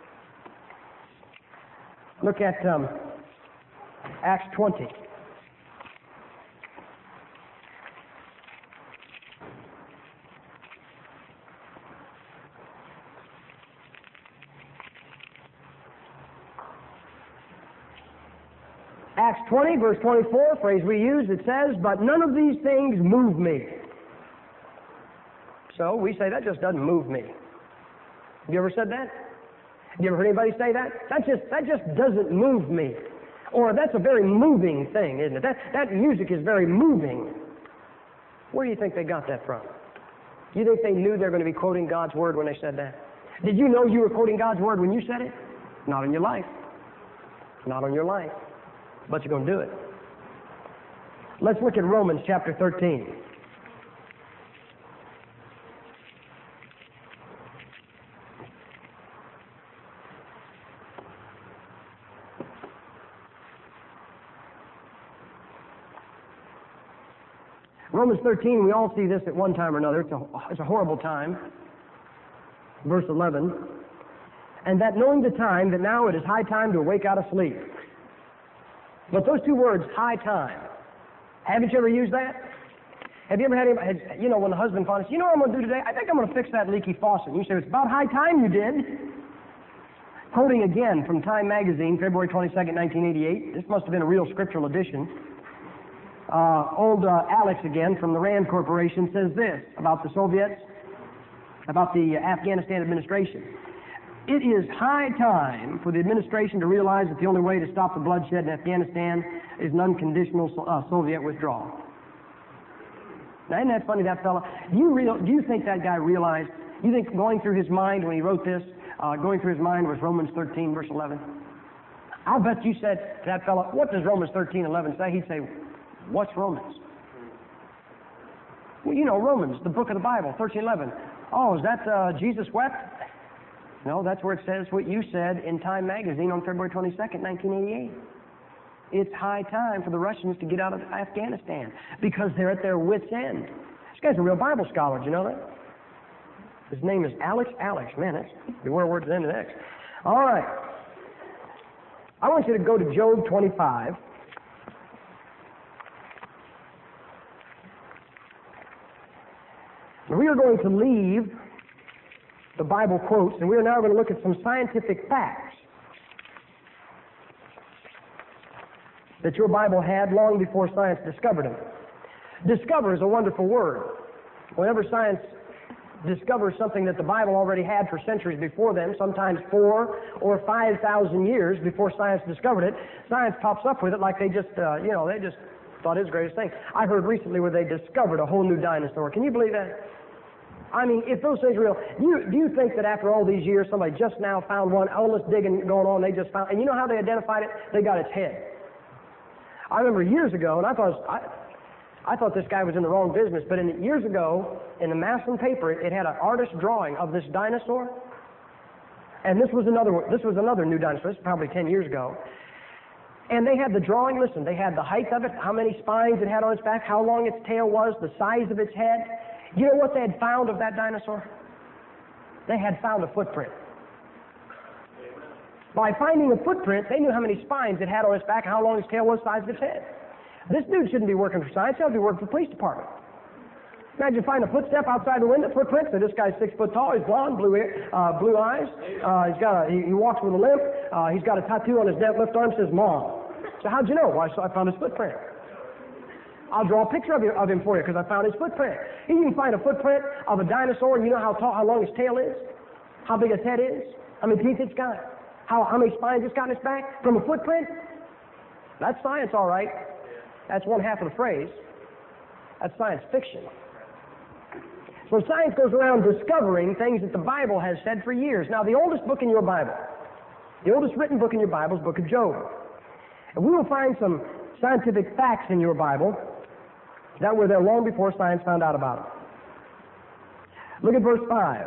Look at um, Acts twenty. Acts twenty, verse twenty-four, phrase we use, it says, but none of these things move me. So we say, that just doesn't move me. Have you ever said that? Have you ever heard anybody say that? That just, that just doesn't move me. Or that's a very moving thing, isn't it? That, that music is very moving. Where do you think they got that from? Do you think they knew they were going to be quoting God's Word when they said that? Did you know you were quoting God's Word when you said it? Not in your life. Not on your life. But you're going to do it. Let's look at Romans chapter thirteen. Romans thirteen, we all see this at one time or another. It's a, it's a horrible time. Verse eleven. And that knowing the time, that now it is high time to awake out of sleep. But those two words, high time, haven't you ever used that? Have you ever had anybody, you know, when the husband finally says, you know what I'm going to do today? I think I'm going to fix that leaky faucet. And you say, it's about high time you did. Quoting again from Time magazine, February twenty-second, nineteen eighty-eight. This must have been a real scriptural edition. Uh, old uh, Alex again from the Rand Corporation says this about the Soviets, about the Afghanistan administration. It is high time for the administration to realize that the only way to stop the bloodshed in Afghanistan is an unconditional uh, Soviet withdrawal. Now, isn't that funny, that fellow? Do you, real, do you think that guy realized You think going through his mind when he wrote this, uh, going through his mind was Romans thirteen, verse eleven? I'll bet you said to that fellow, what does Romans thirteen, eleven say? He'd say, what's Romans? Well, you know, Romans, the book of the Bible, thirteen, eleven. Oh, is that uh, Jesus wept? No, that's where it says what you said in Time magazine on February twenty-second, nineteen eighty-eight. It's high time for the Russians to get out of Afghanistan because they're at their wits' end. This guy's a real Bible scholar, do you know that? His name is Alex Alex. Man, that's beware words end of X. All right. I want you to go to Job twenty-five. We are going to leave the Bible quotes, and we are now going to look at some scientific facts that your Bible had long before science discovered them. Discover is a wonderful word. Whenever science discovers something that the Bible already had for centuries before them, sometimes four or five thousand years before science discovered it, science pops up with it like they just, uh, you know, they just thought it was the greatest thing. I heard recently where they discovered a whole new dinosaur. Can you believe that? I mean, if those things are real, do you, do you think that after all these years, somebody just now found one, all this digging going on, they just found, and you know how they identified it? They got its head. I remember years ago, and I thought, I, I thought this guy was in the wrong business, but in, years ago, in the Maslin paper, it had an artist drawing of this dinosaur, and this was another one, this was another new dinosaur. This was probably ten years ago. And they had the drawing, listen, they had the height of it, how many spines it had on its back, how long its tail was, the size of its head. You know what they had found of that dinosaur? They had found a footprint. By finding a footprint, they knew how many spines it had on its back, how long its tail was, the size of its head. This dude shouldn't be working for science, he ought to be working for the police department. Imagine finding a footstep outside the window, footprint, so this guy's six foot tall, he's blonde, blue ear, uh, blue eyes, uh, he's got a, he, he walks with a limp, uh, he's got a tattoo on his left arm that says Mom. So how'd you know? Well, I found his footprint. I'll draw a picture of, you, of him for you because I found his footprint. You can find a footprint of a dinosaur and you know how tall, how long his tail is, how big his head is, how many teeth it's got, how, how many spines it's got in its back from a footprint. That's science, all right. That's one half of the phrase. That's science fiction. So science goes around discovering things that the Bible has said for years. Now, the oldest book in your Bible, the oldest written book in your Bible is the book of Job. And we will find some scientific facts in your Bible that were there long before science found out about them. Look at verse five.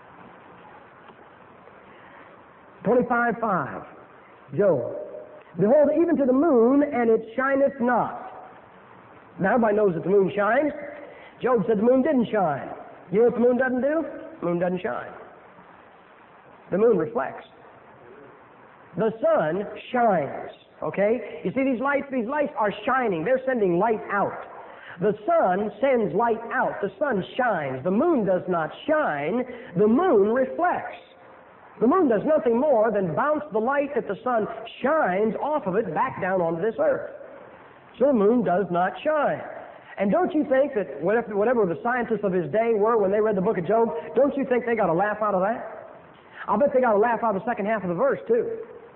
twenty-five five. Job. Behold, even to the moon, and it shineth not. Now, everybody knows that the moon shines. Job said the moon didn't shine. You know what the moon doesn't do? The moon doesn't shine. The moon reflects. The sun shines. Okay? You see these lights? These lights are shining. They're sending light out. The sun sends light out. The sun shines. The moon does not shine. The moon reflects. The moon does nothing more than bounce the light that the sun shines off of it back down onto this earth. So the moon does not shine. And don't you think that whatever the scientists of his day were when they read the book of Job, don't you think they got a laugh out of that? I'll bet they got a laugh out of the second half of the verse, too.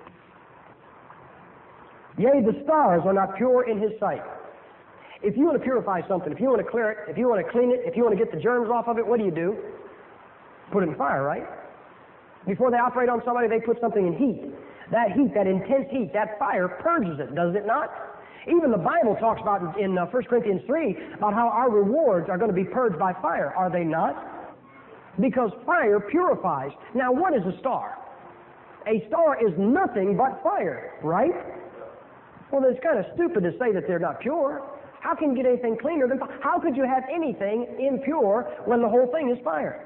Yea, the stars are not pure in his sight. If you want to purify something, if you want to clear it, if you want to clean it, if you want to get the germs off of it, what do you do? Put it in fire, right? Before they operate on somebody, they put something in heat. That heat, that intense heat, that fire purges it, does it not? Even the Bible talks about in uh, First Corinthians three about how our rewards are going to be purged by fire, are they not? Because fire purifies. Now, what is a star? A star is nothing but fire, right? Well, it's kind of stupid to say that they're not pure. How can you get anything cleaner than fire? How could you have anything impure when the whole thing is fire?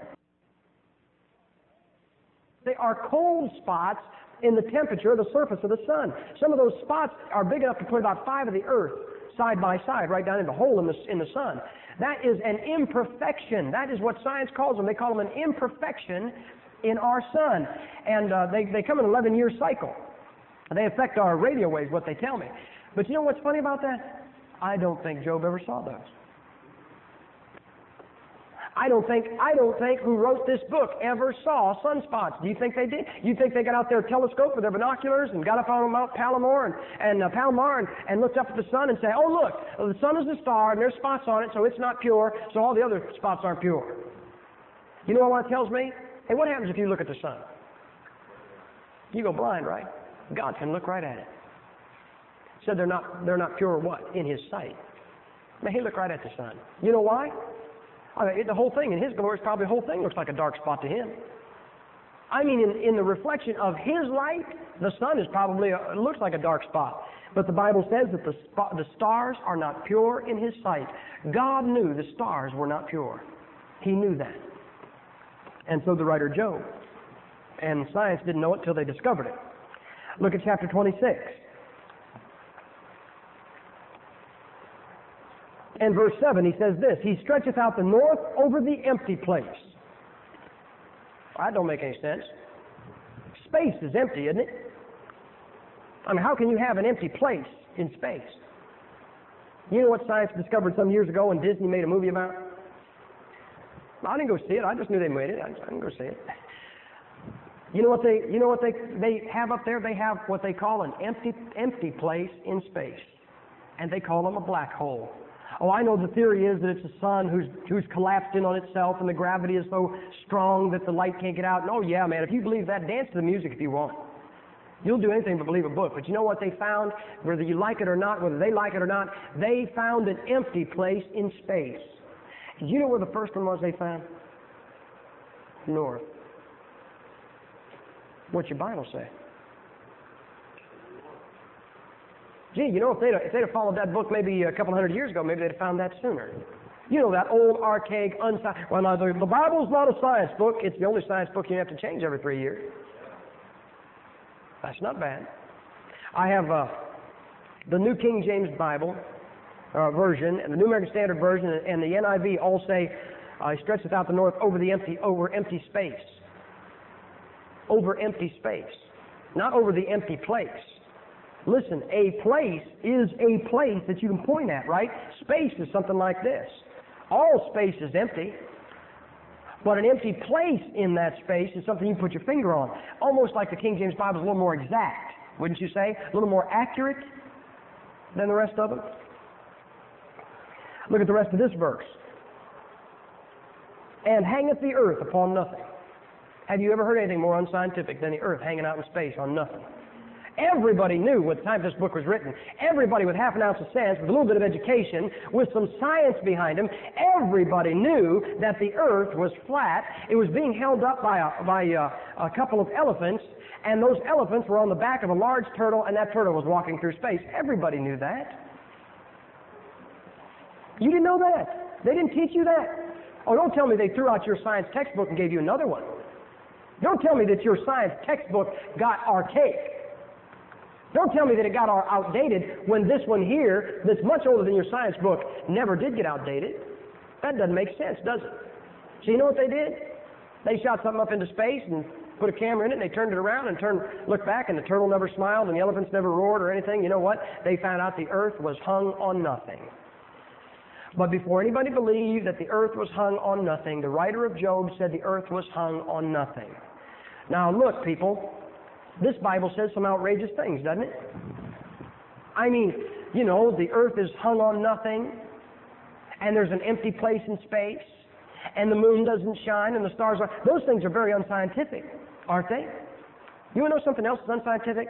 They are cold spots in the temperature of the surface of the sun. Some of those spots are big enough to put about five of the earth side by side, right down in the hole in the, in the sun. That is an imperfection. That is what science calls them. They call them an imperfection in our sun. And uh, they, they come in an eleven-year cycle. They affect our radio waves, what they tell me. But you know what's funny about that? I don't think Job ever saw those. I don't think I don't think who wrote this book ever saw sunspots. Do you think they did? You think they got out their telescope with their binoculars and got up on Mount Palomar and, and uh, Palomar and, and looked up at the sun and say, oh, look, the sun is a star and there's spots on it, so it's not pure, so all the other spots aren't pure. You know what that tells me? Hey, what happens if you look at the sun? You go blind, right? God can look right at it. Said they're not they're not pure what? In His sight. Man, He looked right at the sun. You know why? I mean, the whole thing in His glory, probably the whole thing looks like a dark spot to Him. I mean, in, in the reflection of His light, the sun is probably a, it looks like a dark spot. But the Bible says that the spot, the stars are not pure in His sight. God knew the stars were not pure. He knew that. And so the writer Job. And science didn't know it till they discovered it. Look at chapter twenty-six. And verse seven, he says this, He stretcheth out the north over the empty place. That don't make any sense. Space is empty, isn't it? I mean, how can you have an empty place in space? You know what science discovered some years ago and Disney made a movie about? I didn't go see it. I just knew they made it. I didn't go see it. You know what they? You know what they they have up there? They have what they call an empty empty place in space, and they call them a black hole. Oh, I know the theory is that it's a sun who's who's collapsed in on itself, and the gravity is so strong that the light can't get out. And oh yeah, man, if you believe that, dance to the music if you want. You'll do anything but believe a book. But you know what they found? Whether you like it or not, whether they like it or not, they found an empty place in space. Do you know where the first one was they found? North. What's your Bible say? Gee, you know, if they'd, if they'd have followed that book maybe a couple hundred years ago, maybe they'd have found that sooner. You know, that old, archaic, unscientific... Well, now, the, the Bible's not a science book. It's the only science book you have to change every three years. That's not bad. I have uh, the New King James Bible uh, version, and the New American Standard Version, and the N I V all say, uh, He stretcheth out the north over the empty, over empty space. Over empty space. Not over the empty place. Listen, a place is a place that you can point at, right? Space is something like this. All space is empty. But an empty place in that space is something you put your finger on. Almost like the King James Bible is a little more exact, wouldn't you say? A little more accurate than the rest of them. Look at the rest of this verse. And hangeth the earth upon nothing. Have you ever heard anything more unscientific than the earth hanging out in space on nothing? Everybody knew at the time this book was written. Everybody with half an ounce of sense, with a little bit of education, with some science behind them, everybody knew that the earth was flat. It was being held up by a, by a, a couple of elephants, and those elephants were on the back of a large turtle, and that turtle was walking through space. Everybody knew that. You didn't know that. They didn't teach you that. Oh, don't tell me they threw out your science textbook and gave you another one. Don't tell me that your science textbook got archaic. Don't tell me that it got outdated when this one here, that's much older than your science book, never did get outdated. That doesn't make sense, does it? So you know what they did? They shot something up into space and put a camera in it, and they turned it around and turned, looked back, and the turtle never smiled, and the elephants never roared or anything. You know what? They found out the earth was hung on nothing. But before anybody believed that the earth was hung on nothing, the writer of Job said the earth was hung on nothing. Now look, people, this Bible says some outrageous things, doesn't it? I mean, you know, the earth is hung on nothing, and there's an empty place in space, and the moon doesn't shine, and the stars are... Those things are very unscientific, aren't they? You want to know something else that's unscientific?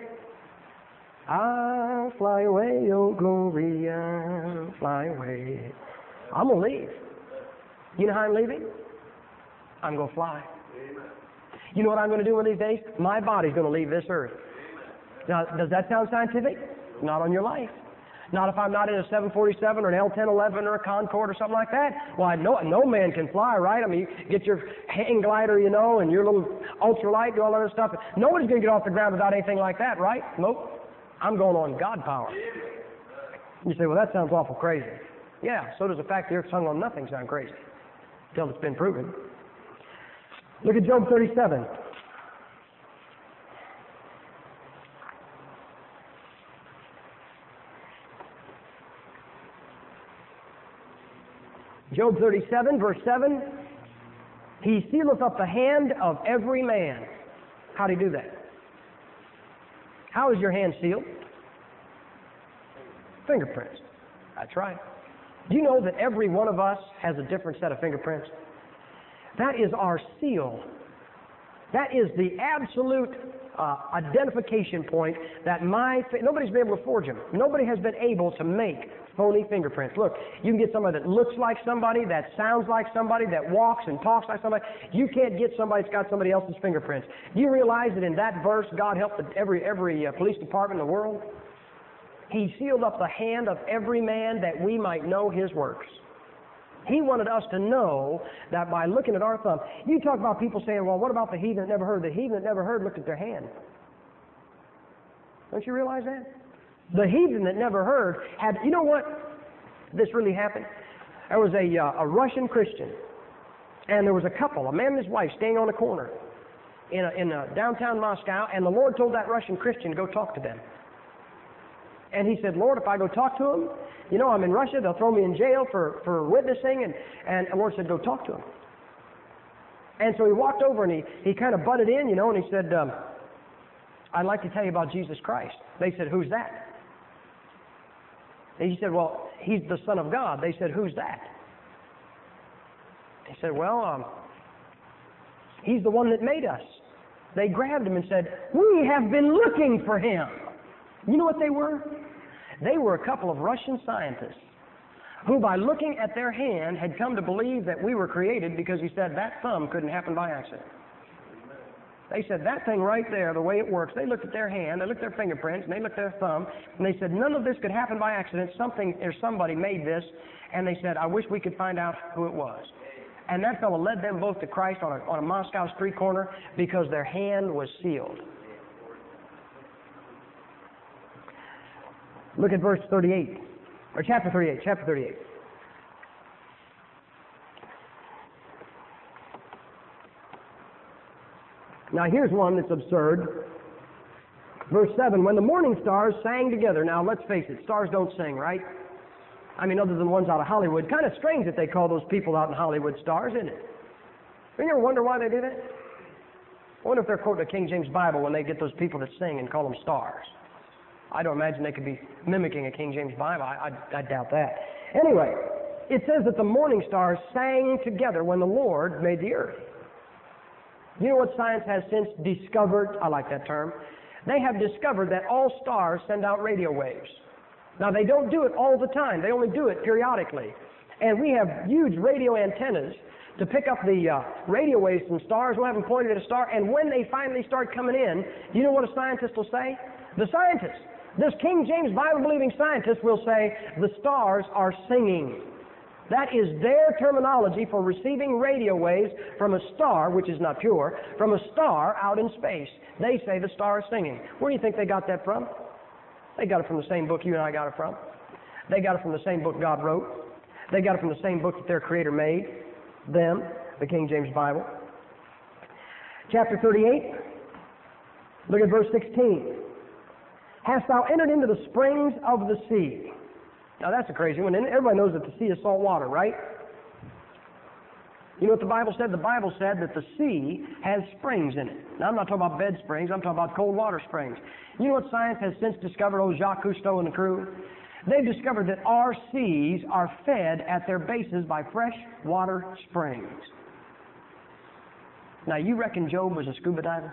I'll fly away, oh glory, I'll fly away. I'm going to leave. You know how I'm leaving? I'm going to fly. You know what I'm going to do one of these days? My body's going to leave this earth. Now, does that sound scientific? Not on your life. Not if I'm not in a seven forty-seven or an L ten eleven or a Concorde or something like that. Well, I know no man can fly, right? I mean, you get your hang glider, you know, and your little ultralight, do all that other stuff. Nobody's going to get off the ground without anything like that, right? Nope. I'm going on God power. You say, well, that sounds awful crazy. Yeah, so does the fact the earth's hung on nothing sound crazy, until it's been proven. Look at Job thirty-seven. Job thirty-seven, verse seven. He sealeth up the hand of every man. How do you do that? How is your hand sealed? Fingerprints. That's right. Do you know that every one of us has a different set of fingerprints? That is our seal. That is the absolute uh, identification point that my, nobody's been able to forge them. Nobody has been able to make phony fingerprints. Look, you can get somebody that looks like somebody, that sounds like somebody, that walks and talks like somebody. You can't get somebody that's got somebody else's fingerprints. Do you realize that in that verse, God helped every, every uh, police department in the world? He sealed up the hand of every man that we might know his works. He wanted us to know that by looking at our thumb. You talk about people saying, well, what about the heathen that never heard? The heathen that never heard looked at their hand. Don't you realize that? The heathen that never heard had, you know what? This really happened. There was a, uh, a Russian Christian, and there was a couple, a man and his wife, staying on a corner in, a, in a downtown Moscow, and the Lord told that Russian Christian to go talk to them. And he said, Lord, if I go talk to them, you know, I'm in Russia, they'll throw me in jail for, for witnessing, and, and the Lord said, go talk to them. And so he walked over and he, he kind of butted in, you know, and he said, um, I'd like to tell you about Jesus Christ. They said, who's that? And he said, well, he's the Son of God. They said, who's that? He said, well, um, he's the one that made us. They grabbed him and said, we have been looking for him. You know what they were? They were a couple of Russian scientists who, by looking at their hand, had come to believe that we were created because he said that thumb couldn't happen by accident. They said that thing right there, the way it works, they looked at their hand, they looked at their fingerprints, and they looked at their thumb, and they said none of this could happen by accident. Something or somebody made this, and they said, I wish we could find out who it was. And that fellow led them both to Christ on a, on a Moscow street corner because their hand was sealed. Look at verse thirty-eight, or chapter thirty-eight, chapter thirty-eight. Now here's one that's absurd. Verse seven, when the morning stars sang together. Now let's face it, stars don't sing, right? I mean, other than ones out of Hollywood. Kind of strange that they call those people out in Hollywood stars, isn't it? You ever wonder why they do that? I wonder if they're quoting the King James Bible when they get those people that sing and call them stars. I don't imagine they could be mimicking a King James Bible. I, I, I doubt that. Anyway, it says that the morning stars sang together when the Lord made the earth. You know what science has since discovered? I like that term. They have discovered that all stars send out radio waves. Now, they don't do it all the time. They only do it periodically. And we have huge radio antennas to pick up the uh, radio waves from stars. We'll have them pointed at a star. And when they finally start coming in, do you know what a scientist will say? The scientist, this King James Bible-believing scientist will say, the stars are singing. That is their terminology for receiving radio waves from a star, which is not pure, from a star out in space. They say the star is singing. Where do you think they got that from? They got it from the same book you and I got it from. They got it from the same book God wrote. They got it from the same book that their Creator made, them, the King James Bible. Chapter thirty-eight, look at verse sixteen. Hast thou entered into the springs of the sea? Now that's a crazy one. Everybody knows that the sea is salt water, right? You know what the Bible said? The Bible said that the sea has springs in it. Now I'm not talking about bed springs, I'm talking about cold water springs. You know what science has since discovered, old Jacques Cousteau and the crew? They've discovered that our seas are fed at their bases by fresh water springs. Now you reckon Job was a scuba diver?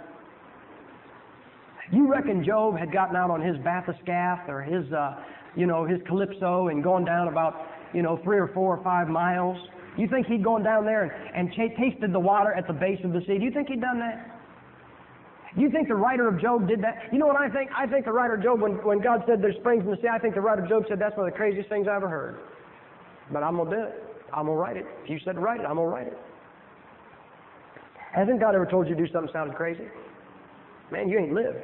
You reckon Job had gotten out on his bathyscaphe or his, uh, you know, his calypso and gone down about, you know, three or four or five miles? You think he'd gone down there and, and ch- tasted the water at the base of the sea? Do you think he'd done that? You think the writer of Job did that? You know what I think? I think the writer of Job, when, when God said there's springs in the sea, I think the writer of Job said that's one of the craziest things I ever heard. But I'm going to do it. I'm going to write it. If you said write it, I'm going to write it. Hasn't God ever told you to do something that sounded crazy? Man, you ain't lived.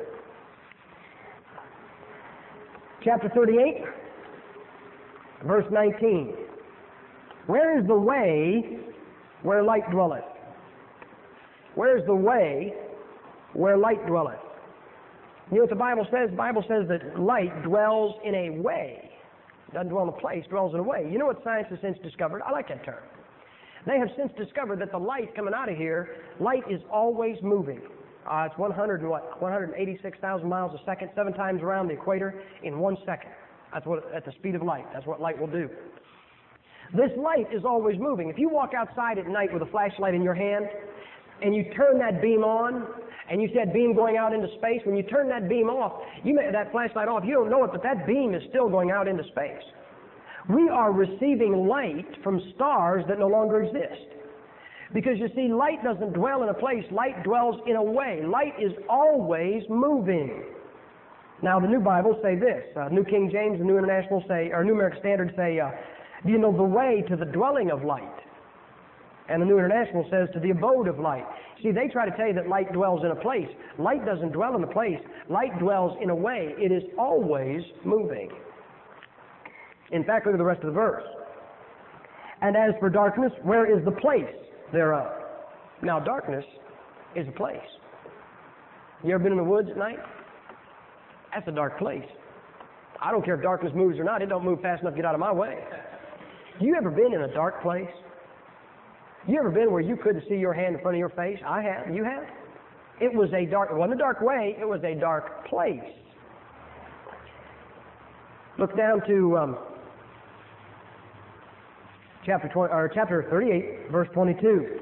Chapter thirty-eight, verse nineteen. Where is the way where light dwelleth? Where is the way where light dwelleth? You know what the Bible says? The Bible says that light dwells in a way. It doesn't dwell in a place, dwells in a way. You know what science has since discovered? I like that term. They have since discovered that the light coming out of here, light is always moving. Uh, it's one hundred and what? one hundred eighty-six thousand miles a second, seven times around the equator in one second. That's what, at the speed of light. That's what light will do. This light is always moving. If you walk outside at night with a flashlight in your hand and you turn that beam on, and you see that beam going out into space, when you turn that beam off, you may, that flashlight off, you don't know it, but that beam is still going out into space. We are receiving light from stars that no longer exist. Because you see, light doesn't dwell in a place, light dwells in a way. Light is always moving. Now, the New Bibles say this. Uh, New King James and New International say, or New American Standard say, uh, do you know the way to the dwelling of light? And the New International says to the abode of light. See, they try to tell you that light dwells in a place. Light doesn't dwell in a place. Light dwells in a way. It is always moving. In fact, look at the rest of the verse. And as for darkness, where is the place thereof? Now, darkness is a place. You ever been in the woods at night? That's a dark place. I don't care if darkness moves or not. It don't move fast enough to get out of my way. You ever been in a dark place? You ever been where you couldn't see your hand in front of your face? I have. You have? It was a dark, it wasn't a dark way, it was a dark place. Look down to um, chapter twenty, or chapter thirty-eight, verse twenty-two.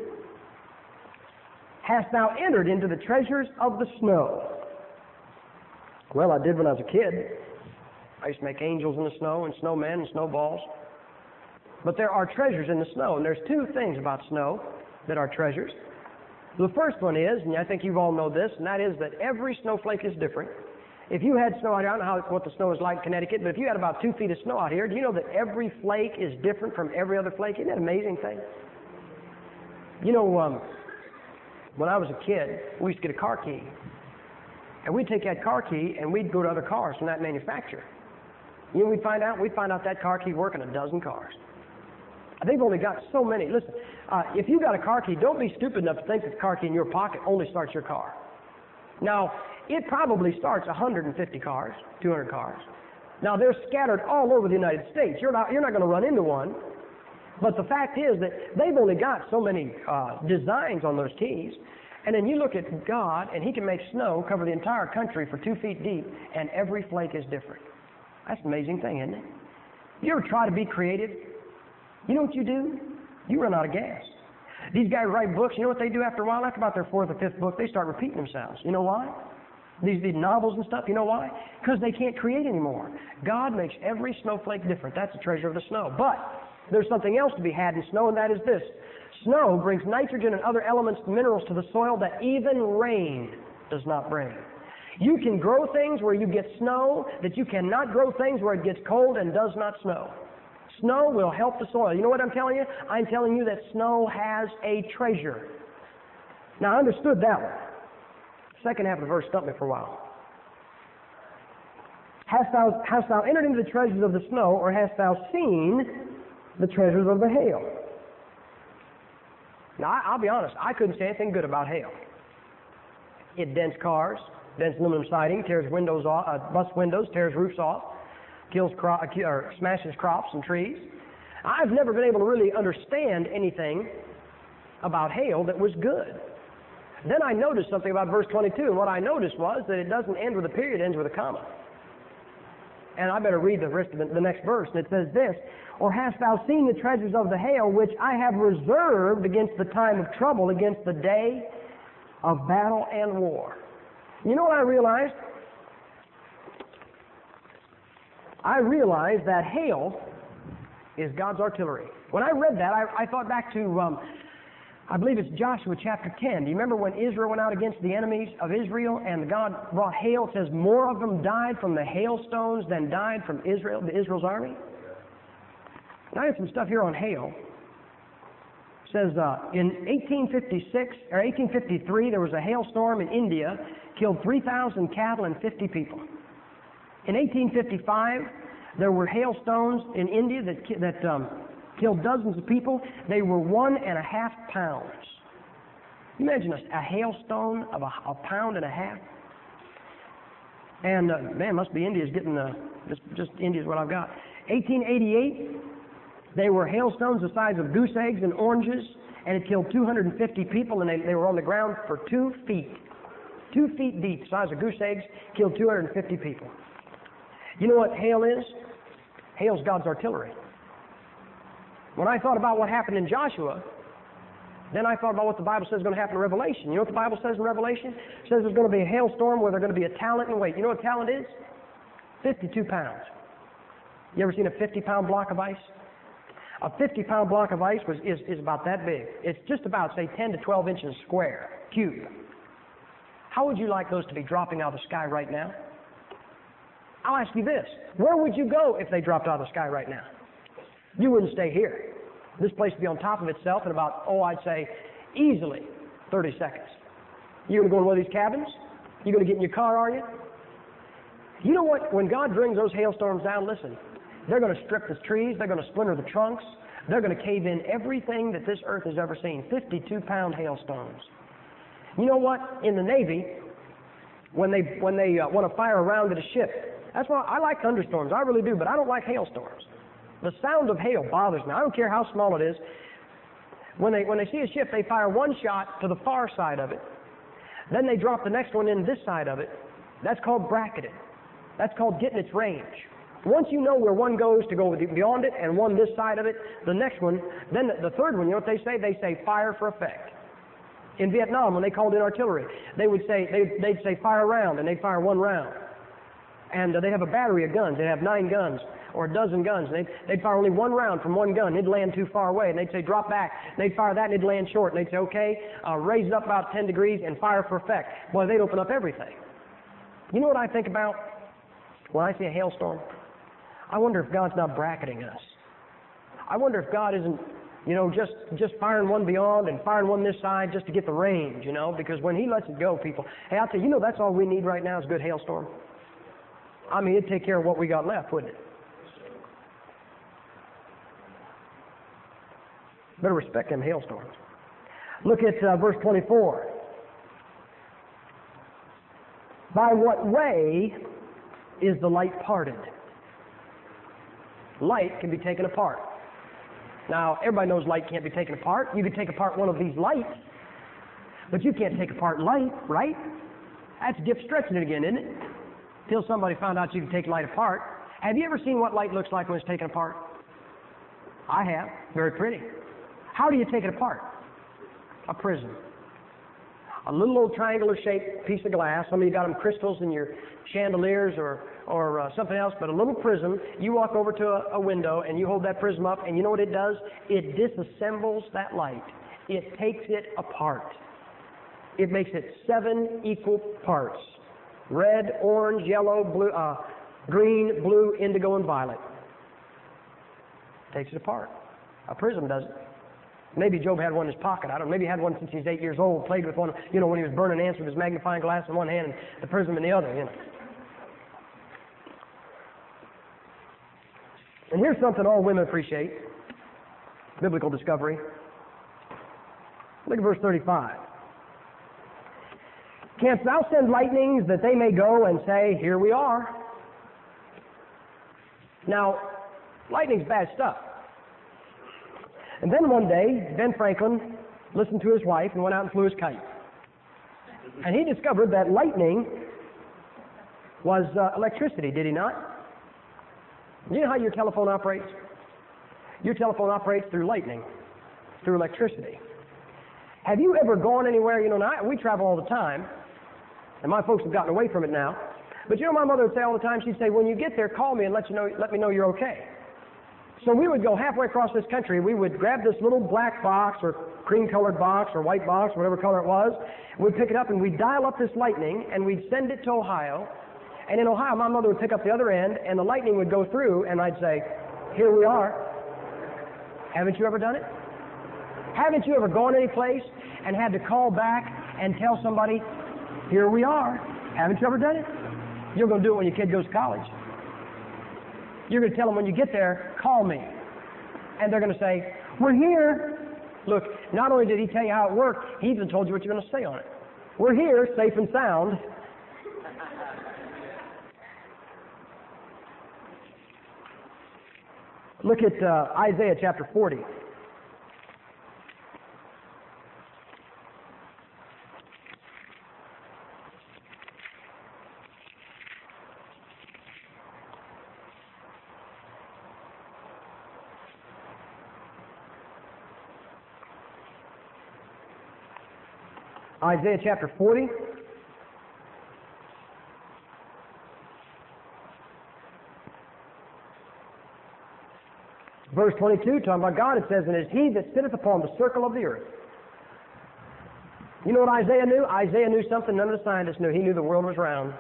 Hast thou entered into the treasures of the snow? Well, I did when I was a kid. I used to make angels in the snow and snowmen and snowballs. But there are treasures in the snow, and there's two things about snow that are treasures. The first one is, and I think you all know this, and that is that every snowflake is different. If you had snow out here, I don't know how, what the snow is like in Connecticut, but if you had about two feet of snow out here, do you know that every flake is different from every other flake? Isn't that an amazing thing? You know, um, when I was a kid, we used to get a car key. And we'd take that car key and we'd go to other cars from that manufacturer. You know, we'd find out, we'd find out that car key working a dozen cars. They've only got so many. Listen, uh, if you got a car key, don't be stupid enough to think that the car key in your pocket only starts your car. Now, it probably starts one hundred fifty cars, two hundred cars. Now, they're scattered all over the United States. You're not, you're not going to run into one. But the fact is that they've only got so many uh, designs on those keys. And then you look at God, and He can make snow cover the entire country for two feet deep, and every flake is different. That's an amazing thing, isn't it? You ever try to be creative? You know what you do? You run out of gas. These guys write books. You know what they do after a while? After about their fourth or fifth book, they start repeating themselves. You know why? These, these novels and stuff, you know why? Because they can't create anymore. God makes every snowflake different. That's the treasure of the snow. But there's something else to be had in snow, and that is this. Snow brings nitrogen and other elements, minerals to the soil that even rain does not bring. You can grow things where you get snow, that you cannot grow things where it gets cold and does not snow. Snow will help the soil. You know what I'm telling you? I'm telling you that snow has a treasure. Now, I understood that one. Second half of the verse stumped me for a while. Hast thou, hast thou entered into the treasures of the snow, or hast thou seen the treasures of the hail? Now, I, I'll be honest, I couldn't say anything good about hail. It dents cars, dents aluminum siding, tears windows off, uh, busts windows, tears roofs off, kills crop, or smashes crops and trees. I've never been able to really understand anything about hail that was good. Then I noticed something about verse twenty-two, and what I noticed was that it doesn't end with a period, it ends with a comma. And I better read the rest of the, the next verse, and it says this, or hast thou seen the treasures of the hail, which I have reserved against the time of trouble, against the day of battle and war? You know what I realized? I realized that hail is God's artillery. When I read that, I, I thought back to, um, I believe it's Joshua chapter ten. Do you remember when Israel went out against the enemies of Israel and God brought hail? It says more of them died from the hailstones than died from Israel, the Israel's army. And I have some stuff here on hail. It says uh, in eighteen fifty-six or eighteen fifty-three, there was a hailstorm in India, killed three thousand cattle and fifty people. In eighteen fifty-five, there were hailstones in India that, that um, killed dozens of people. They were one and a half pounds. Imagine a, a hailstone of a, a pound and a half. And, uh, man, must be India's getting the, just, just India's what I've got. eighteen eighty-eight, they were hailstones the size of goose eggs and oranges, and it killed two hundred fifty people, and they, they were on the ground for two feet. Two feet deep, the size of goose eggs, killed two hundred fifty people. You know what hail is? Hail's God's artillery. When I thought about what happened in Joshua, then I thought about what the Bible says is going to happen in Revelation. You know what the Bible says in Revelation? It says there's going to be a hailstorm where there's going to be a talent in weight. You know what talent is? fifty-two pounds. You ever seen a fifty-pound block of ice? A fifty-pound block of ice was, is, is about that big. It's just about, say, ten to twelve inches square, cube. How would you like those to be dropping out of the sky right now? I'll ask you this. Where would you go if they dropped out of the sky right now? You wouldn't stay here. This place would be on top of itself in about, oh, I'd say, easily thirty seconds. You going to go in one of these cabins? You going to get in your car, are you? You know what? When God brings those hailstorms down, listen, they're going to strip the trees. They're going to splinter the trunks. They're going to cave in everything that this earth has ever seen. fifty-two pound hailstones. You know what? In the Navy, when they when they uh, want to fire a round at a ship, that's why I like thunderstorms. I really do, but I don't like hailstorms. The sound of hail bothers me. I don't care how small it is. When they when they see a ship, they fire one shot to the far side of it. Then they drop the next one in this side of it. That's called bracketing. That's called getting its range. Once you know where one goes to go beyond it and one this side of it, the next one, then the third one, you know what they say? They say fire for effect. In Vietnam, when they called in artillery, they would say, they'd, they'd say fire a round, and they'd fire one round. And uh, they have a battery of guns. They'd have nine guns or a dozen guns. And they'd, they'd fire only one round from one gun. It'd land too far away. And they'd say, drop back. And they'd fire that, and it'd land short. And they'd say, okay, uh, raise it up about ten degrees and fire for effect. Boy, they'd open up everything. You know what I think about when I see a hailstorm? I wonder if God's not bracketing us. I wonder if God isn't, you know, just, just firing one beyond and firing one this side just to get the range, you know, because when He lets it go, people, hey, I'll tell you, you know, that's all we need right now is a good hailstorm. I mean, it'd take care of what we got left, wouldn't it? Better respect them hailstorms. Look at uh, verse twenty-four. By what way is the light parted? Light can be taken apart. Now, everybody knows light can't be taken apart. You could take apart one of these lights, but you can't take apart light, right? That's gift stretching it again, isn't it? Till somebody found out you could take light apart. Have you ever seen what light looks like when it's taken apart? I have. Very pretty. How do you take it apart? A prism. A little old triangular shaped piece of glass. Some of you got them crystals in your chandeliers or, or uh, something else, but a little prism. You walk over to a, a window and you hold that prism up, and you know what it does? It disassembles that light. It takes it apart. It makes it seven equal parts. Red, orange, yellow, blue, uh, green, blue, indigo, and violet. Takes it apart. A prism does it. Maybe Job had one in his pocket. I don't know. Maybe he had one since he was eight years old, played with one, you know, when he was burning ants with his magnifying glass in one hand and the prism in the other, you know. And here's something all women appreciate. Biblical discovery. Look at verse thirty-five. Canst thou send lightnings that they may go and say, here we are? Now, lightning's bad stuff. And then one day, Ben Franklin listened to his wife and went out and flew his kite. And he discovered that lightning was uh, electricity, did he not? You know how your telephone operates? Your telephone operates through lightning, through electricity. Have you ever gone anywhere, you know, now we travel all the time, and my folks have gotten away from it now, but you know my mother would say all the time, she'd say, when you get there, call me and let you know, let me know you're okay. So we would go halfway across this country, we would grab this little black box or cream-colored box or white box, whatever color it was, we'd pick it up and we'd dial up this lightning and we'd send it to Ohio, and in Ohio my mother would pick up the other end and the lightning would go through and I'd say, here we are. Haven't you ever done it? Haven't you ever gone any place and had to call back and tell somebody, here we are? Haven't you ever done it? You're going to do it when your kid goes to college. You're going to tell them when you get there, call me. And they're going to say, we're here. Look, not only did he tell you how it worked, he even told you what you're going to say on it. We're here, safe and sound. Look at uh, Isaiah chapter forty. Isaiah chapter forty. Verse twenty-two, talking about God, it says, "And it is he that sitteth upon the circle of the earth." You know what Isaiah knew? Isaiah knew something none of the scientists knew. He knew the world was round.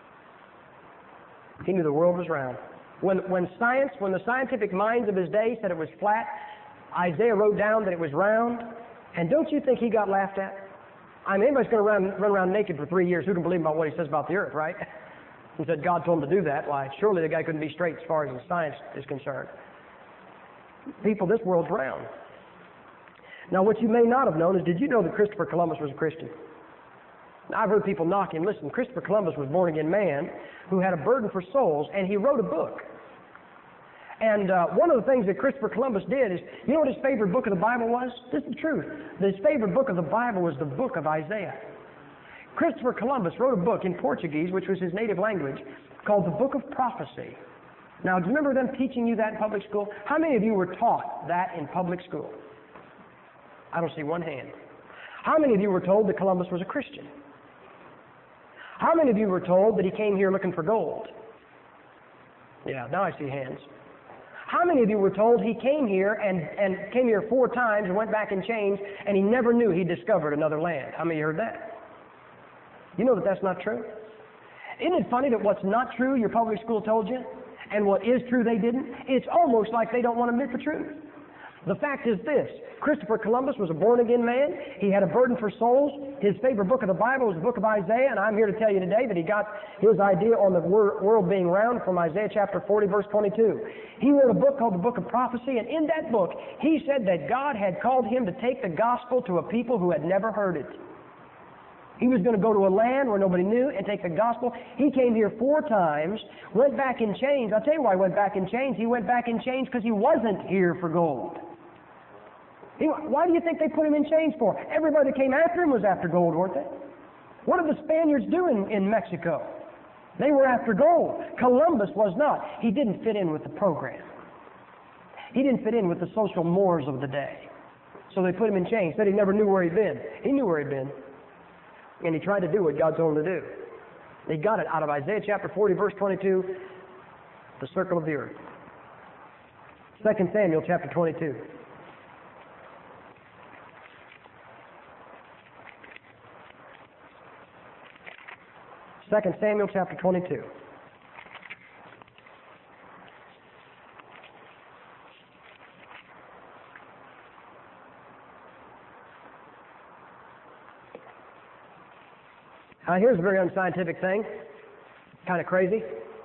He knew the world was round. When, when science, when the scientific minds of his day said it was flat, Isaiah wrote down that it was round. And don't you think he got laughed at? I mean, anybody's going to run, run around naked for three years. Who can believe about what he says about the earth, right? He said God told him to do that. Why, surely the guy couldn't be straight as far as the science is concerned. People, this world's round. Now, what you may not have known is, did you know that Christopher Columbus was a Christian? Now, I've heard people knock him. Listen, Christopher Columbus was a born-again man who had a burden for souls, and he wrote a book. And uh, one of the things that Christopher Columbus did is, you know what his favorite book of the Bible was? This is the truth. His favorite book of the Bible was the book of Isaiah. Christopher Columbus wrote a book in Portuguese, which was his native language, called the Book of Prophecy. Now, do you remember them teaching you that in public school? How many of you were taught that in public school? I don't see one hand. How many of you were told that Columbus was a Christian? How many of you were told that he came here looking for gold? Yeah, now I see hands. How many of you were told he came here and, and came here four times and went back and changed, and he never knew he discovered another land? How many of you heard that? You know that that's not true? Isn't it funny that what's not true your public school told you, and what is true they didn't? It's almost like they don't want to admit the truth. The fact is this: Christopher Columbus was a born-again man. He had a burden for souls. His favorite book of the Bible was the book of Isaiah, and I'm here to tell you today that he got his idea on the wor- world being round from Isaiah chapter forty, verse twenty-two. He wrote a book called the Book of Prophecy, and in that book, he said that God had called him to take the gospel to a people who had never heard it. He was going to go to a land where nobody knew and take the gospel. He came here four times, went back in chains. I'll tell you why he went back in chains. He went back in chains because he wasn't here for gold. He, why do you think they put him in chains for? Everybody that came after him was after gold, weren't they? What did the Spaniards do in, in Mexico? They were after gold. Columbus was not. He didn't fit in with the program. He didn't fit in with the social mores of the day. So they put him in chains. Said he never knew where he'd been. He knew where he'd been. And he tried to do what God told him to do. He got it out of Isaiah chapter forty, verse twenty-two, the circle of the earth. Second Samuel chapter twenty-two. Second Samuel chapter twenty-two. Now here's a very unscientific thing, kind of crazy.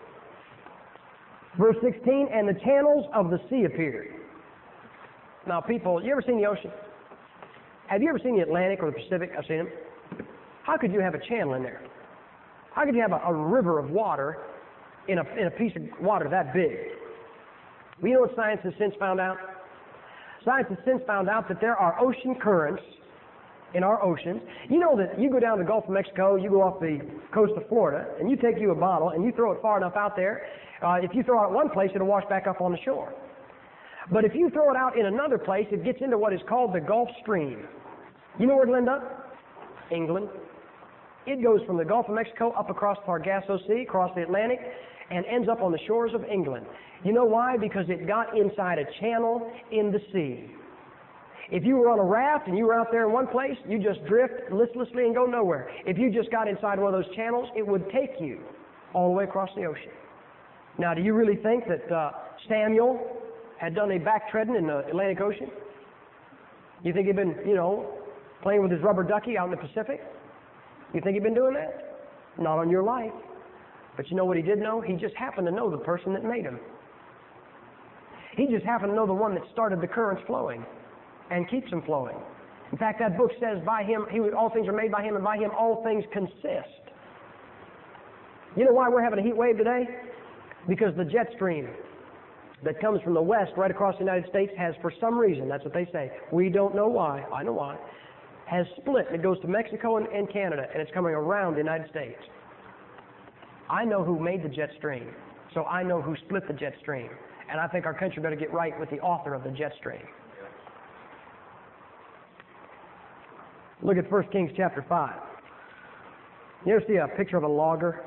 Verse sixteen, and the channels of the sea appeared. Now people, you ever seen the ocean? Have you ever seen the Atlantic or the Pacific? I've seen them. How could you have a channel in there? How could you have a, a river of water in a, in a piece of water that big? Well, you know what science has since found out? Science has since found out that there are ocean currents in our oceans. You know that you go down to the Gulf of Mexico, you go off the coast of Florida, and you take you a bottle and you throw it far enough out there. Uh, if you throw it at one place, it'll wash back up on the shore. But if you throw it out in another place, it gets into what is called the Gulf Stream. You know where it'll end up? England. It goes from the Gulf of Mexico up across the Sargasso Sea, across the Atlantic, and ends up on the shores of England. You know why? Because it got inside a channel in the sea. If you were on a raft and you were out there in one place, you just drift listlessly and go nowhere. If you just got inside one of those channels, it would take you all the way across the ocean. Now, do you really think that uh, Samuel had done a back treading in the Atlantic Ocean? You think he'd been, you know, playing with his rubber ducky out in the Pacific? You think he'd been doing that? Not on your life. But you know what he did know? He just happened to know the person that made him. He just happened to know the one that started the currents flowing and keeps them flowing. In fact, that book says, by him, he, all things are made by him, and by him all things consist. You know why we're having a heat wave today? Because the jet stream that comes from the west right across the United States has, for some reason, that's what they say, we don't know why, I know why, has split. It goes to Mexico and, and Canada, and it's coming around the United States. I know who made the jet stream, so I know who split the jet stream. And I think our country better get right with the author of the jet stream. Look at First Kings chapter five. You ever see a picture of a logger?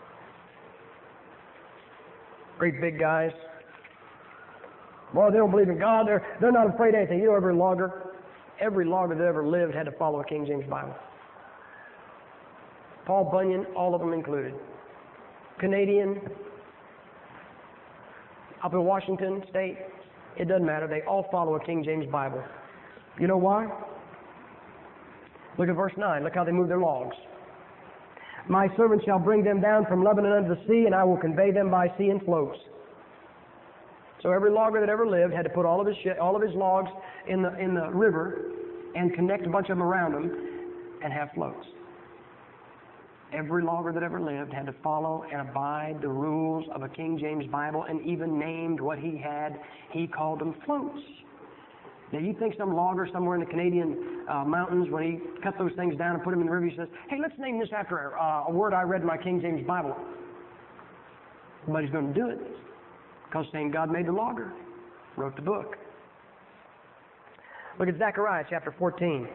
Great big guys. Well, they don't believe in God. They're, they're not afraid of anything. You know every logger? Every logger that ever lived had to follow a King James Bible. Paul Bunyan, all of them included. Canadian, up in Washington State, it doesn't matter. They all follow a King James Bible. You know why? Look at verse nine. Look how they move their logs. My servant shall bring them down from Lebanon unto the sea, and I will convey them by sea in floats. So every logger that ever lived had to put all of his sh- all of his logs in the in the river and connect a bunch of them around them and have floats. Every logger that ever lived had to follow and abide the rules of a King James Bible, and even named what he had. He called them floats. Now you think some logger somewhere in the Canadian uh, mountains, when he cut those things down and put them in the river, he says, hey, let's name this after uh, a word I read in my King James Bible. Nobody's going to do it, because same God made the logger, wrote the book. Look at Zechariah chapter fourteen.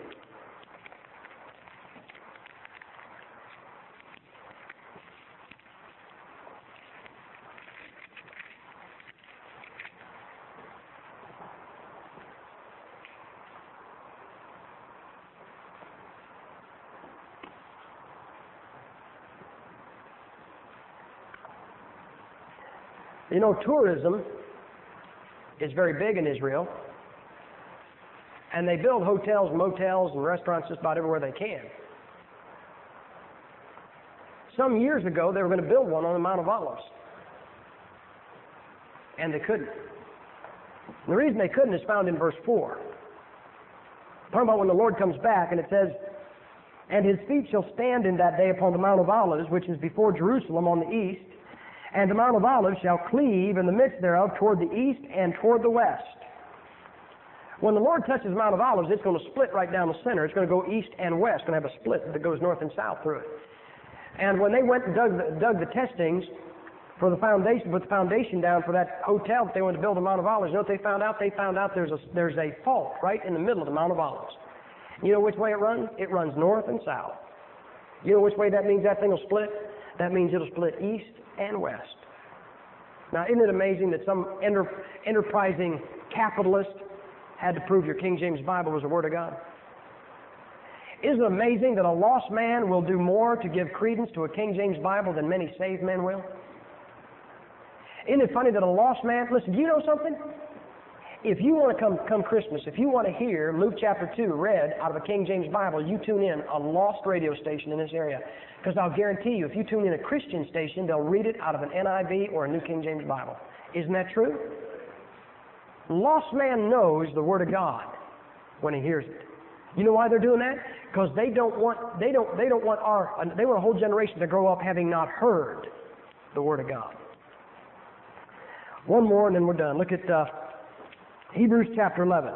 You know, tourism is very big in Israel, and they build hotels, motels, and restaurants just about everywhere they can. Some years ago, they were going to build one on the Mount of Olives, and they couldn't. The reason they couldn't is found in verse four. Talking about when the Lord comes back, and it says, and his feet shall stand in that day upon the Mount of Olives, which is before Jerusalem on the east, and the Mount of Olives shall cleave in the midst thereof toward the east and toward the west. When the Lord touches the Mount of Olives, it's going to split right down the center. It's going to go east and west. It's going to have a split that goes north and south through it. And when they went and dug the, dug the testings for the foundation, put the foundation down for that hotel that they wanted to build on the Mount of Olives, you know what they found out? They found out there's a, there's a fault right in the middle of the Mount of Olives. You know which way it runs? It runs north and south. You know which way that means that thing will split? That means it'll split east and west. Now, isn't it amazing that some enter, enterprising capitalist had to prove your King James Bible was the Word of God? Isn't it amazing that a lost man will do more to give credence to a King James Bible than many saved men will? Isn't it funny that a lost man, listen, do you know something? If you want to come, come Christmas, if you want to hear Luke chapter two read out of a King James Bible, you tune in a lost radio station in this area. Because I'll guarantee you, if you tune in a Christian station, they'll read it out of an N I V or a New King James Bible. Isn't that true? Lost man knows the Word of God when he hears it. You know why they're doing that? Because they don't want they don't they don't want our they want a whole generation to grow up having not heard the Word of God. One more and then we're done. Look at uh, Hebrews chapter eleven.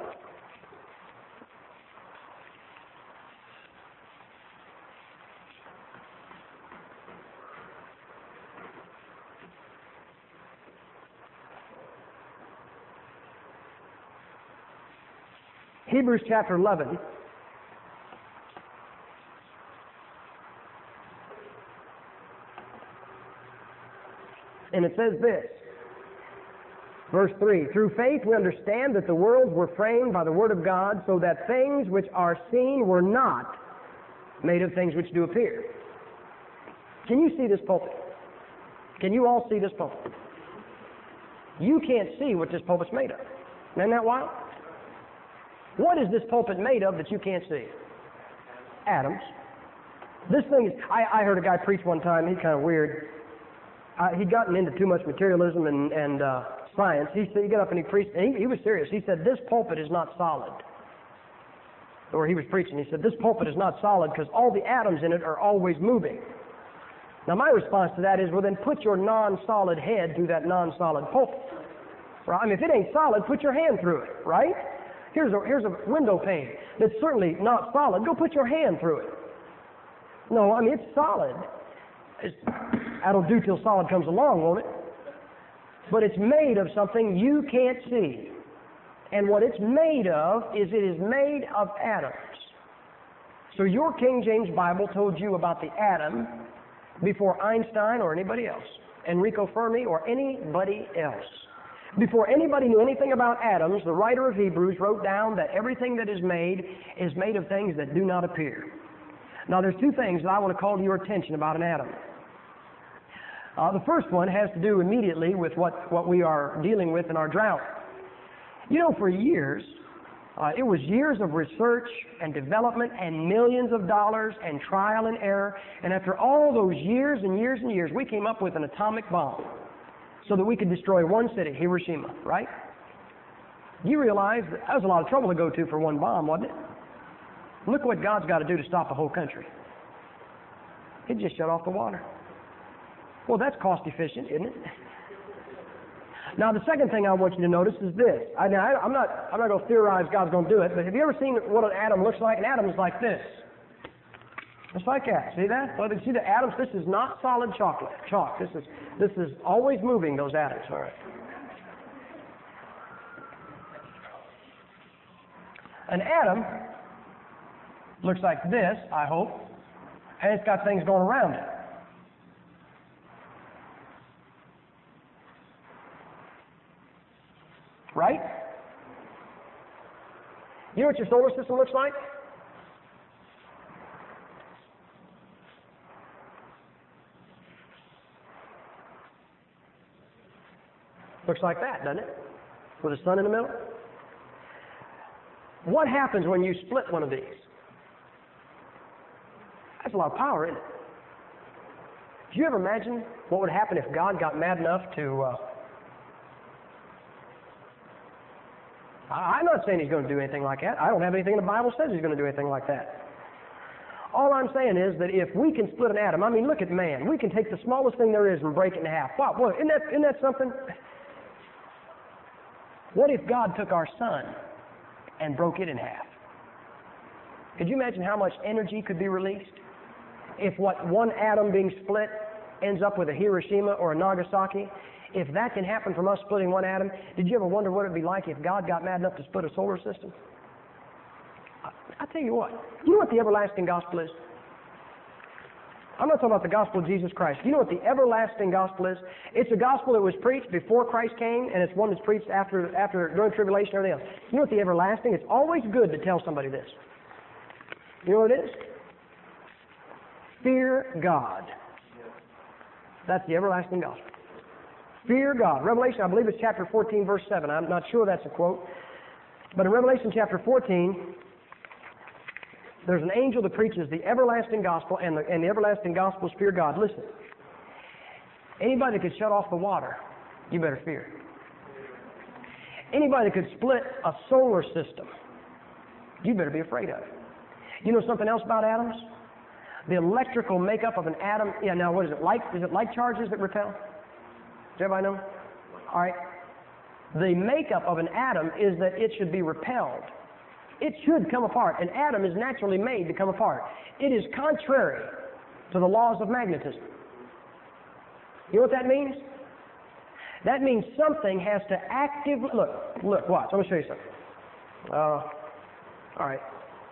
Hebrews chapter eleven. And it says this, verse three, through faith we understand that the worlds were framed by the Word of God, so that things which are seen were not made of things which do appear. Can you see this pulpit? Can you all see this pulpit? You can't see what this pulpit's made of. Isn't that wild? What is this pulpit made of that you can't see? Atoms. This thing is, I, I heard a guy preach one time, he's kind of weird. Uh, he'd gotten into too much materialism and, and uh, science. He said, he got up and he preached, and he, he was serious. He said, this pulpit is not solid. Or he was preaching, he said, this pulpit is not solid because all the atoms in it are always moving. Now my response to that is, well then put your non-solid head through that non-solid pulpit. Right? I mean, if it ain't solid, put your hand through it, right? Here's a, here's a window pane that's certainly not solid. Go put your hand through it. No, I mean, it's solid. It's, that'll do till solid comes along, won't it? But it's made of something you can't see. And what it's made of is it is made of atoms. So your King James Bible told you about the atom before Einstein or anybody else, Enrico Fermi or anybody else. Before anybody knew anything about atoms, the writer of Hebrews wrote down that everything that is made is made of things that do not appear. Now there's two things that I want to call to your attention about an atom. Uh, the first one has to do immediately with what, what we are dealing with in our drought. You know, for years, uh, it was years of research and development and millions of dollars and trial and error, and after all those years and years and years, we came up with an atomic bomb so that we could destroy one city, Hiroshima, right? You realize that, that was a lot of trouble to go to for one bomb, wasn't it? Look what God's got to do to stop a whole country. He just shut off the water. Well, that's cost efficient, isn't it? Now, the second thing I want you to notice is this. I, now, I, I'm not, I'm not going to theorize God's going to do it, but have you ever seen what an atom looks like? An atom is like this. Just like that. See that? Well, you see the atoms? This is not solid chocolate, chalk. This is, this is always moving, those atoms. All right. An atom looks like this, I hope, and it's got things going around it. Right? You know what your solar system looks like? Looks like that, doesn't it? With the sun in the middle. What happens when you split one of these? That's a lot of power, isn't it? Do you ever imagine what would happen if God got mad enough to... Uh, I'm not saying he's going to do anything like that. I don't have anything in the Bible says he's going to do anything like that. All I'm saying is that if we can split an atom, I mean, look at man. We can take the smallest thing there is and break it in half. Wow, boy, isn't that, isn't that something? What if God took our sun and broke it in half? Could you imagine how much energy could be released? If what one atom being split ends up with a Hiroshima or a Nagasaki, if that can happen from us splitting one atom, did you ever wonder what it would be like if God got mad enough to split a solar system? I, I tell you what, you know what the everlasting gospel is? I'm not talking about the gospel of Jesus Christ. You know what the everlasting gospel is? It's a gospel that was preached before Christ came, and it's one that's preached after, after during tribulation and everything else. You know what the everlasting? It's always good to tell somebody this. You know what it is? Fear God. That's the everlasting gospel. Fear God. Revelation, I believe it's chapter fourteen, verse seven. I'm not sure that's a quote. But in Revelation chapter fourteen, there's an angel that preaches the everlasting gospel, and the, and the everlasting gospel is fear God. Listen, anybody that could shut off the water, you better fear. Anybody that could split a solar system, you better be afraid of it. You know something else about atoms? The electrical makeup of an atom, yeah, now what is it, like, is it like charges that repel? Does everybody know? All right. The makeup of an atom is that it should be repelled. It should come apart. An atom is naturally made to come apart. It is contrary to the laws of magnetism. You know what that means? That means something has to actively... Look, look, watch. Let me show you something. Uh, all right.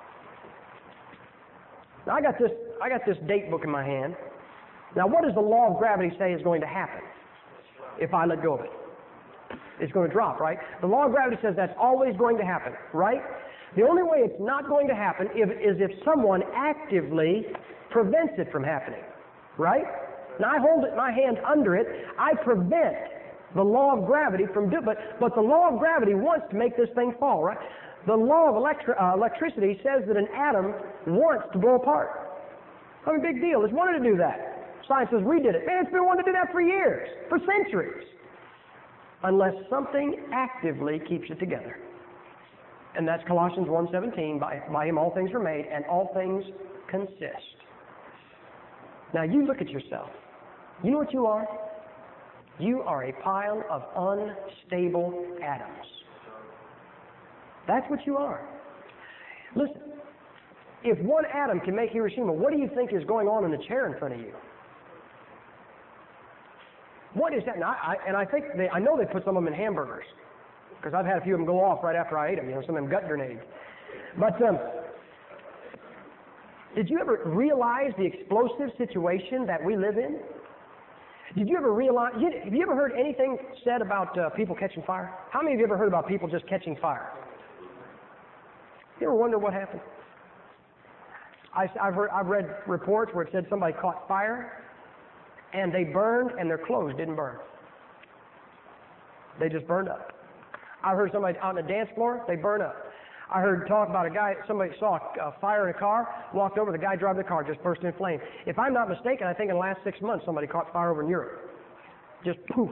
Now, I got this, I got this date book in my hand. Now, what does the law of gravity say is going to happen if I let go of it? It's going to drop, right? The law of gravity says that's always going to happen, right? The only way it's not going to happen if, is if someone actively prevents it from happening, right? Now, I hold it, my hand under it. I prevent the law of gravity from doing but but the law of gravity wants to make this thing fall, right? The law of electri- uh, electricity says that an atom wants to blow apart. I mean, big deal. It's wanted to do that. Science says we did it. Man, it's been wanting to do that for years, for centuries. Unless something actively keeps it together. And that's Colossians one seventeen, by, by him all things were made, and all things consist. Now you look at yourself. You know what you are? You are a pile of unstable atoms. That's what you are. Listen, if one atom can make Hiroshima, what do you think is going on in the chair in front of you? What is that? And I, I, and I think they, I know they put some of them in hamburgers, because I've had a few of them go off right after I ate them. You know, some of them gut grenades. But um, Did you ever realize the explosive situation that we live in? Did you ever realize, have you ever heard anything said about uh, people catching fire? How many of you ever heard about people just catching fire? You ever wonder what happened? I, I've, heard, I've read reports where it said somebody caught fire and they burned and their clothes didn't burn. They just burned up. I heard somebody on the dance floor, they burned up. I heard talk about a guy, somebody saw a fire in a car, walked over, the guy driving the car just burst into flames. If I'm not mistaken, I think in the last six months somebody caught fire over in Europe. Just poof.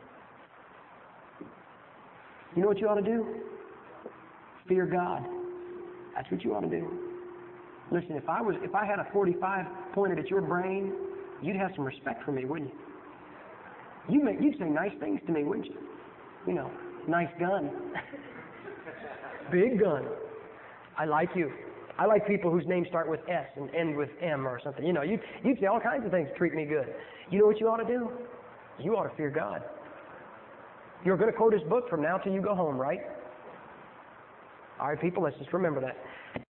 You know what you ought to do? Fear God. That's what you ought to do. Listen, if I was, if I had a forty-five pointed at your brain, you'd have some respect for me, wouldn't you? You'd, make, you'd say nice things to me, wouldn't you? You know, nice gun. Big gun. I like you. I like people whose names start with S and end with M or something. You know, you'd, you'd say all kinds of things to treat me good. You know what you ought to do? You ought to fear God. You're going to quote his book from now till you go home, right? All right, people, let's just remember that.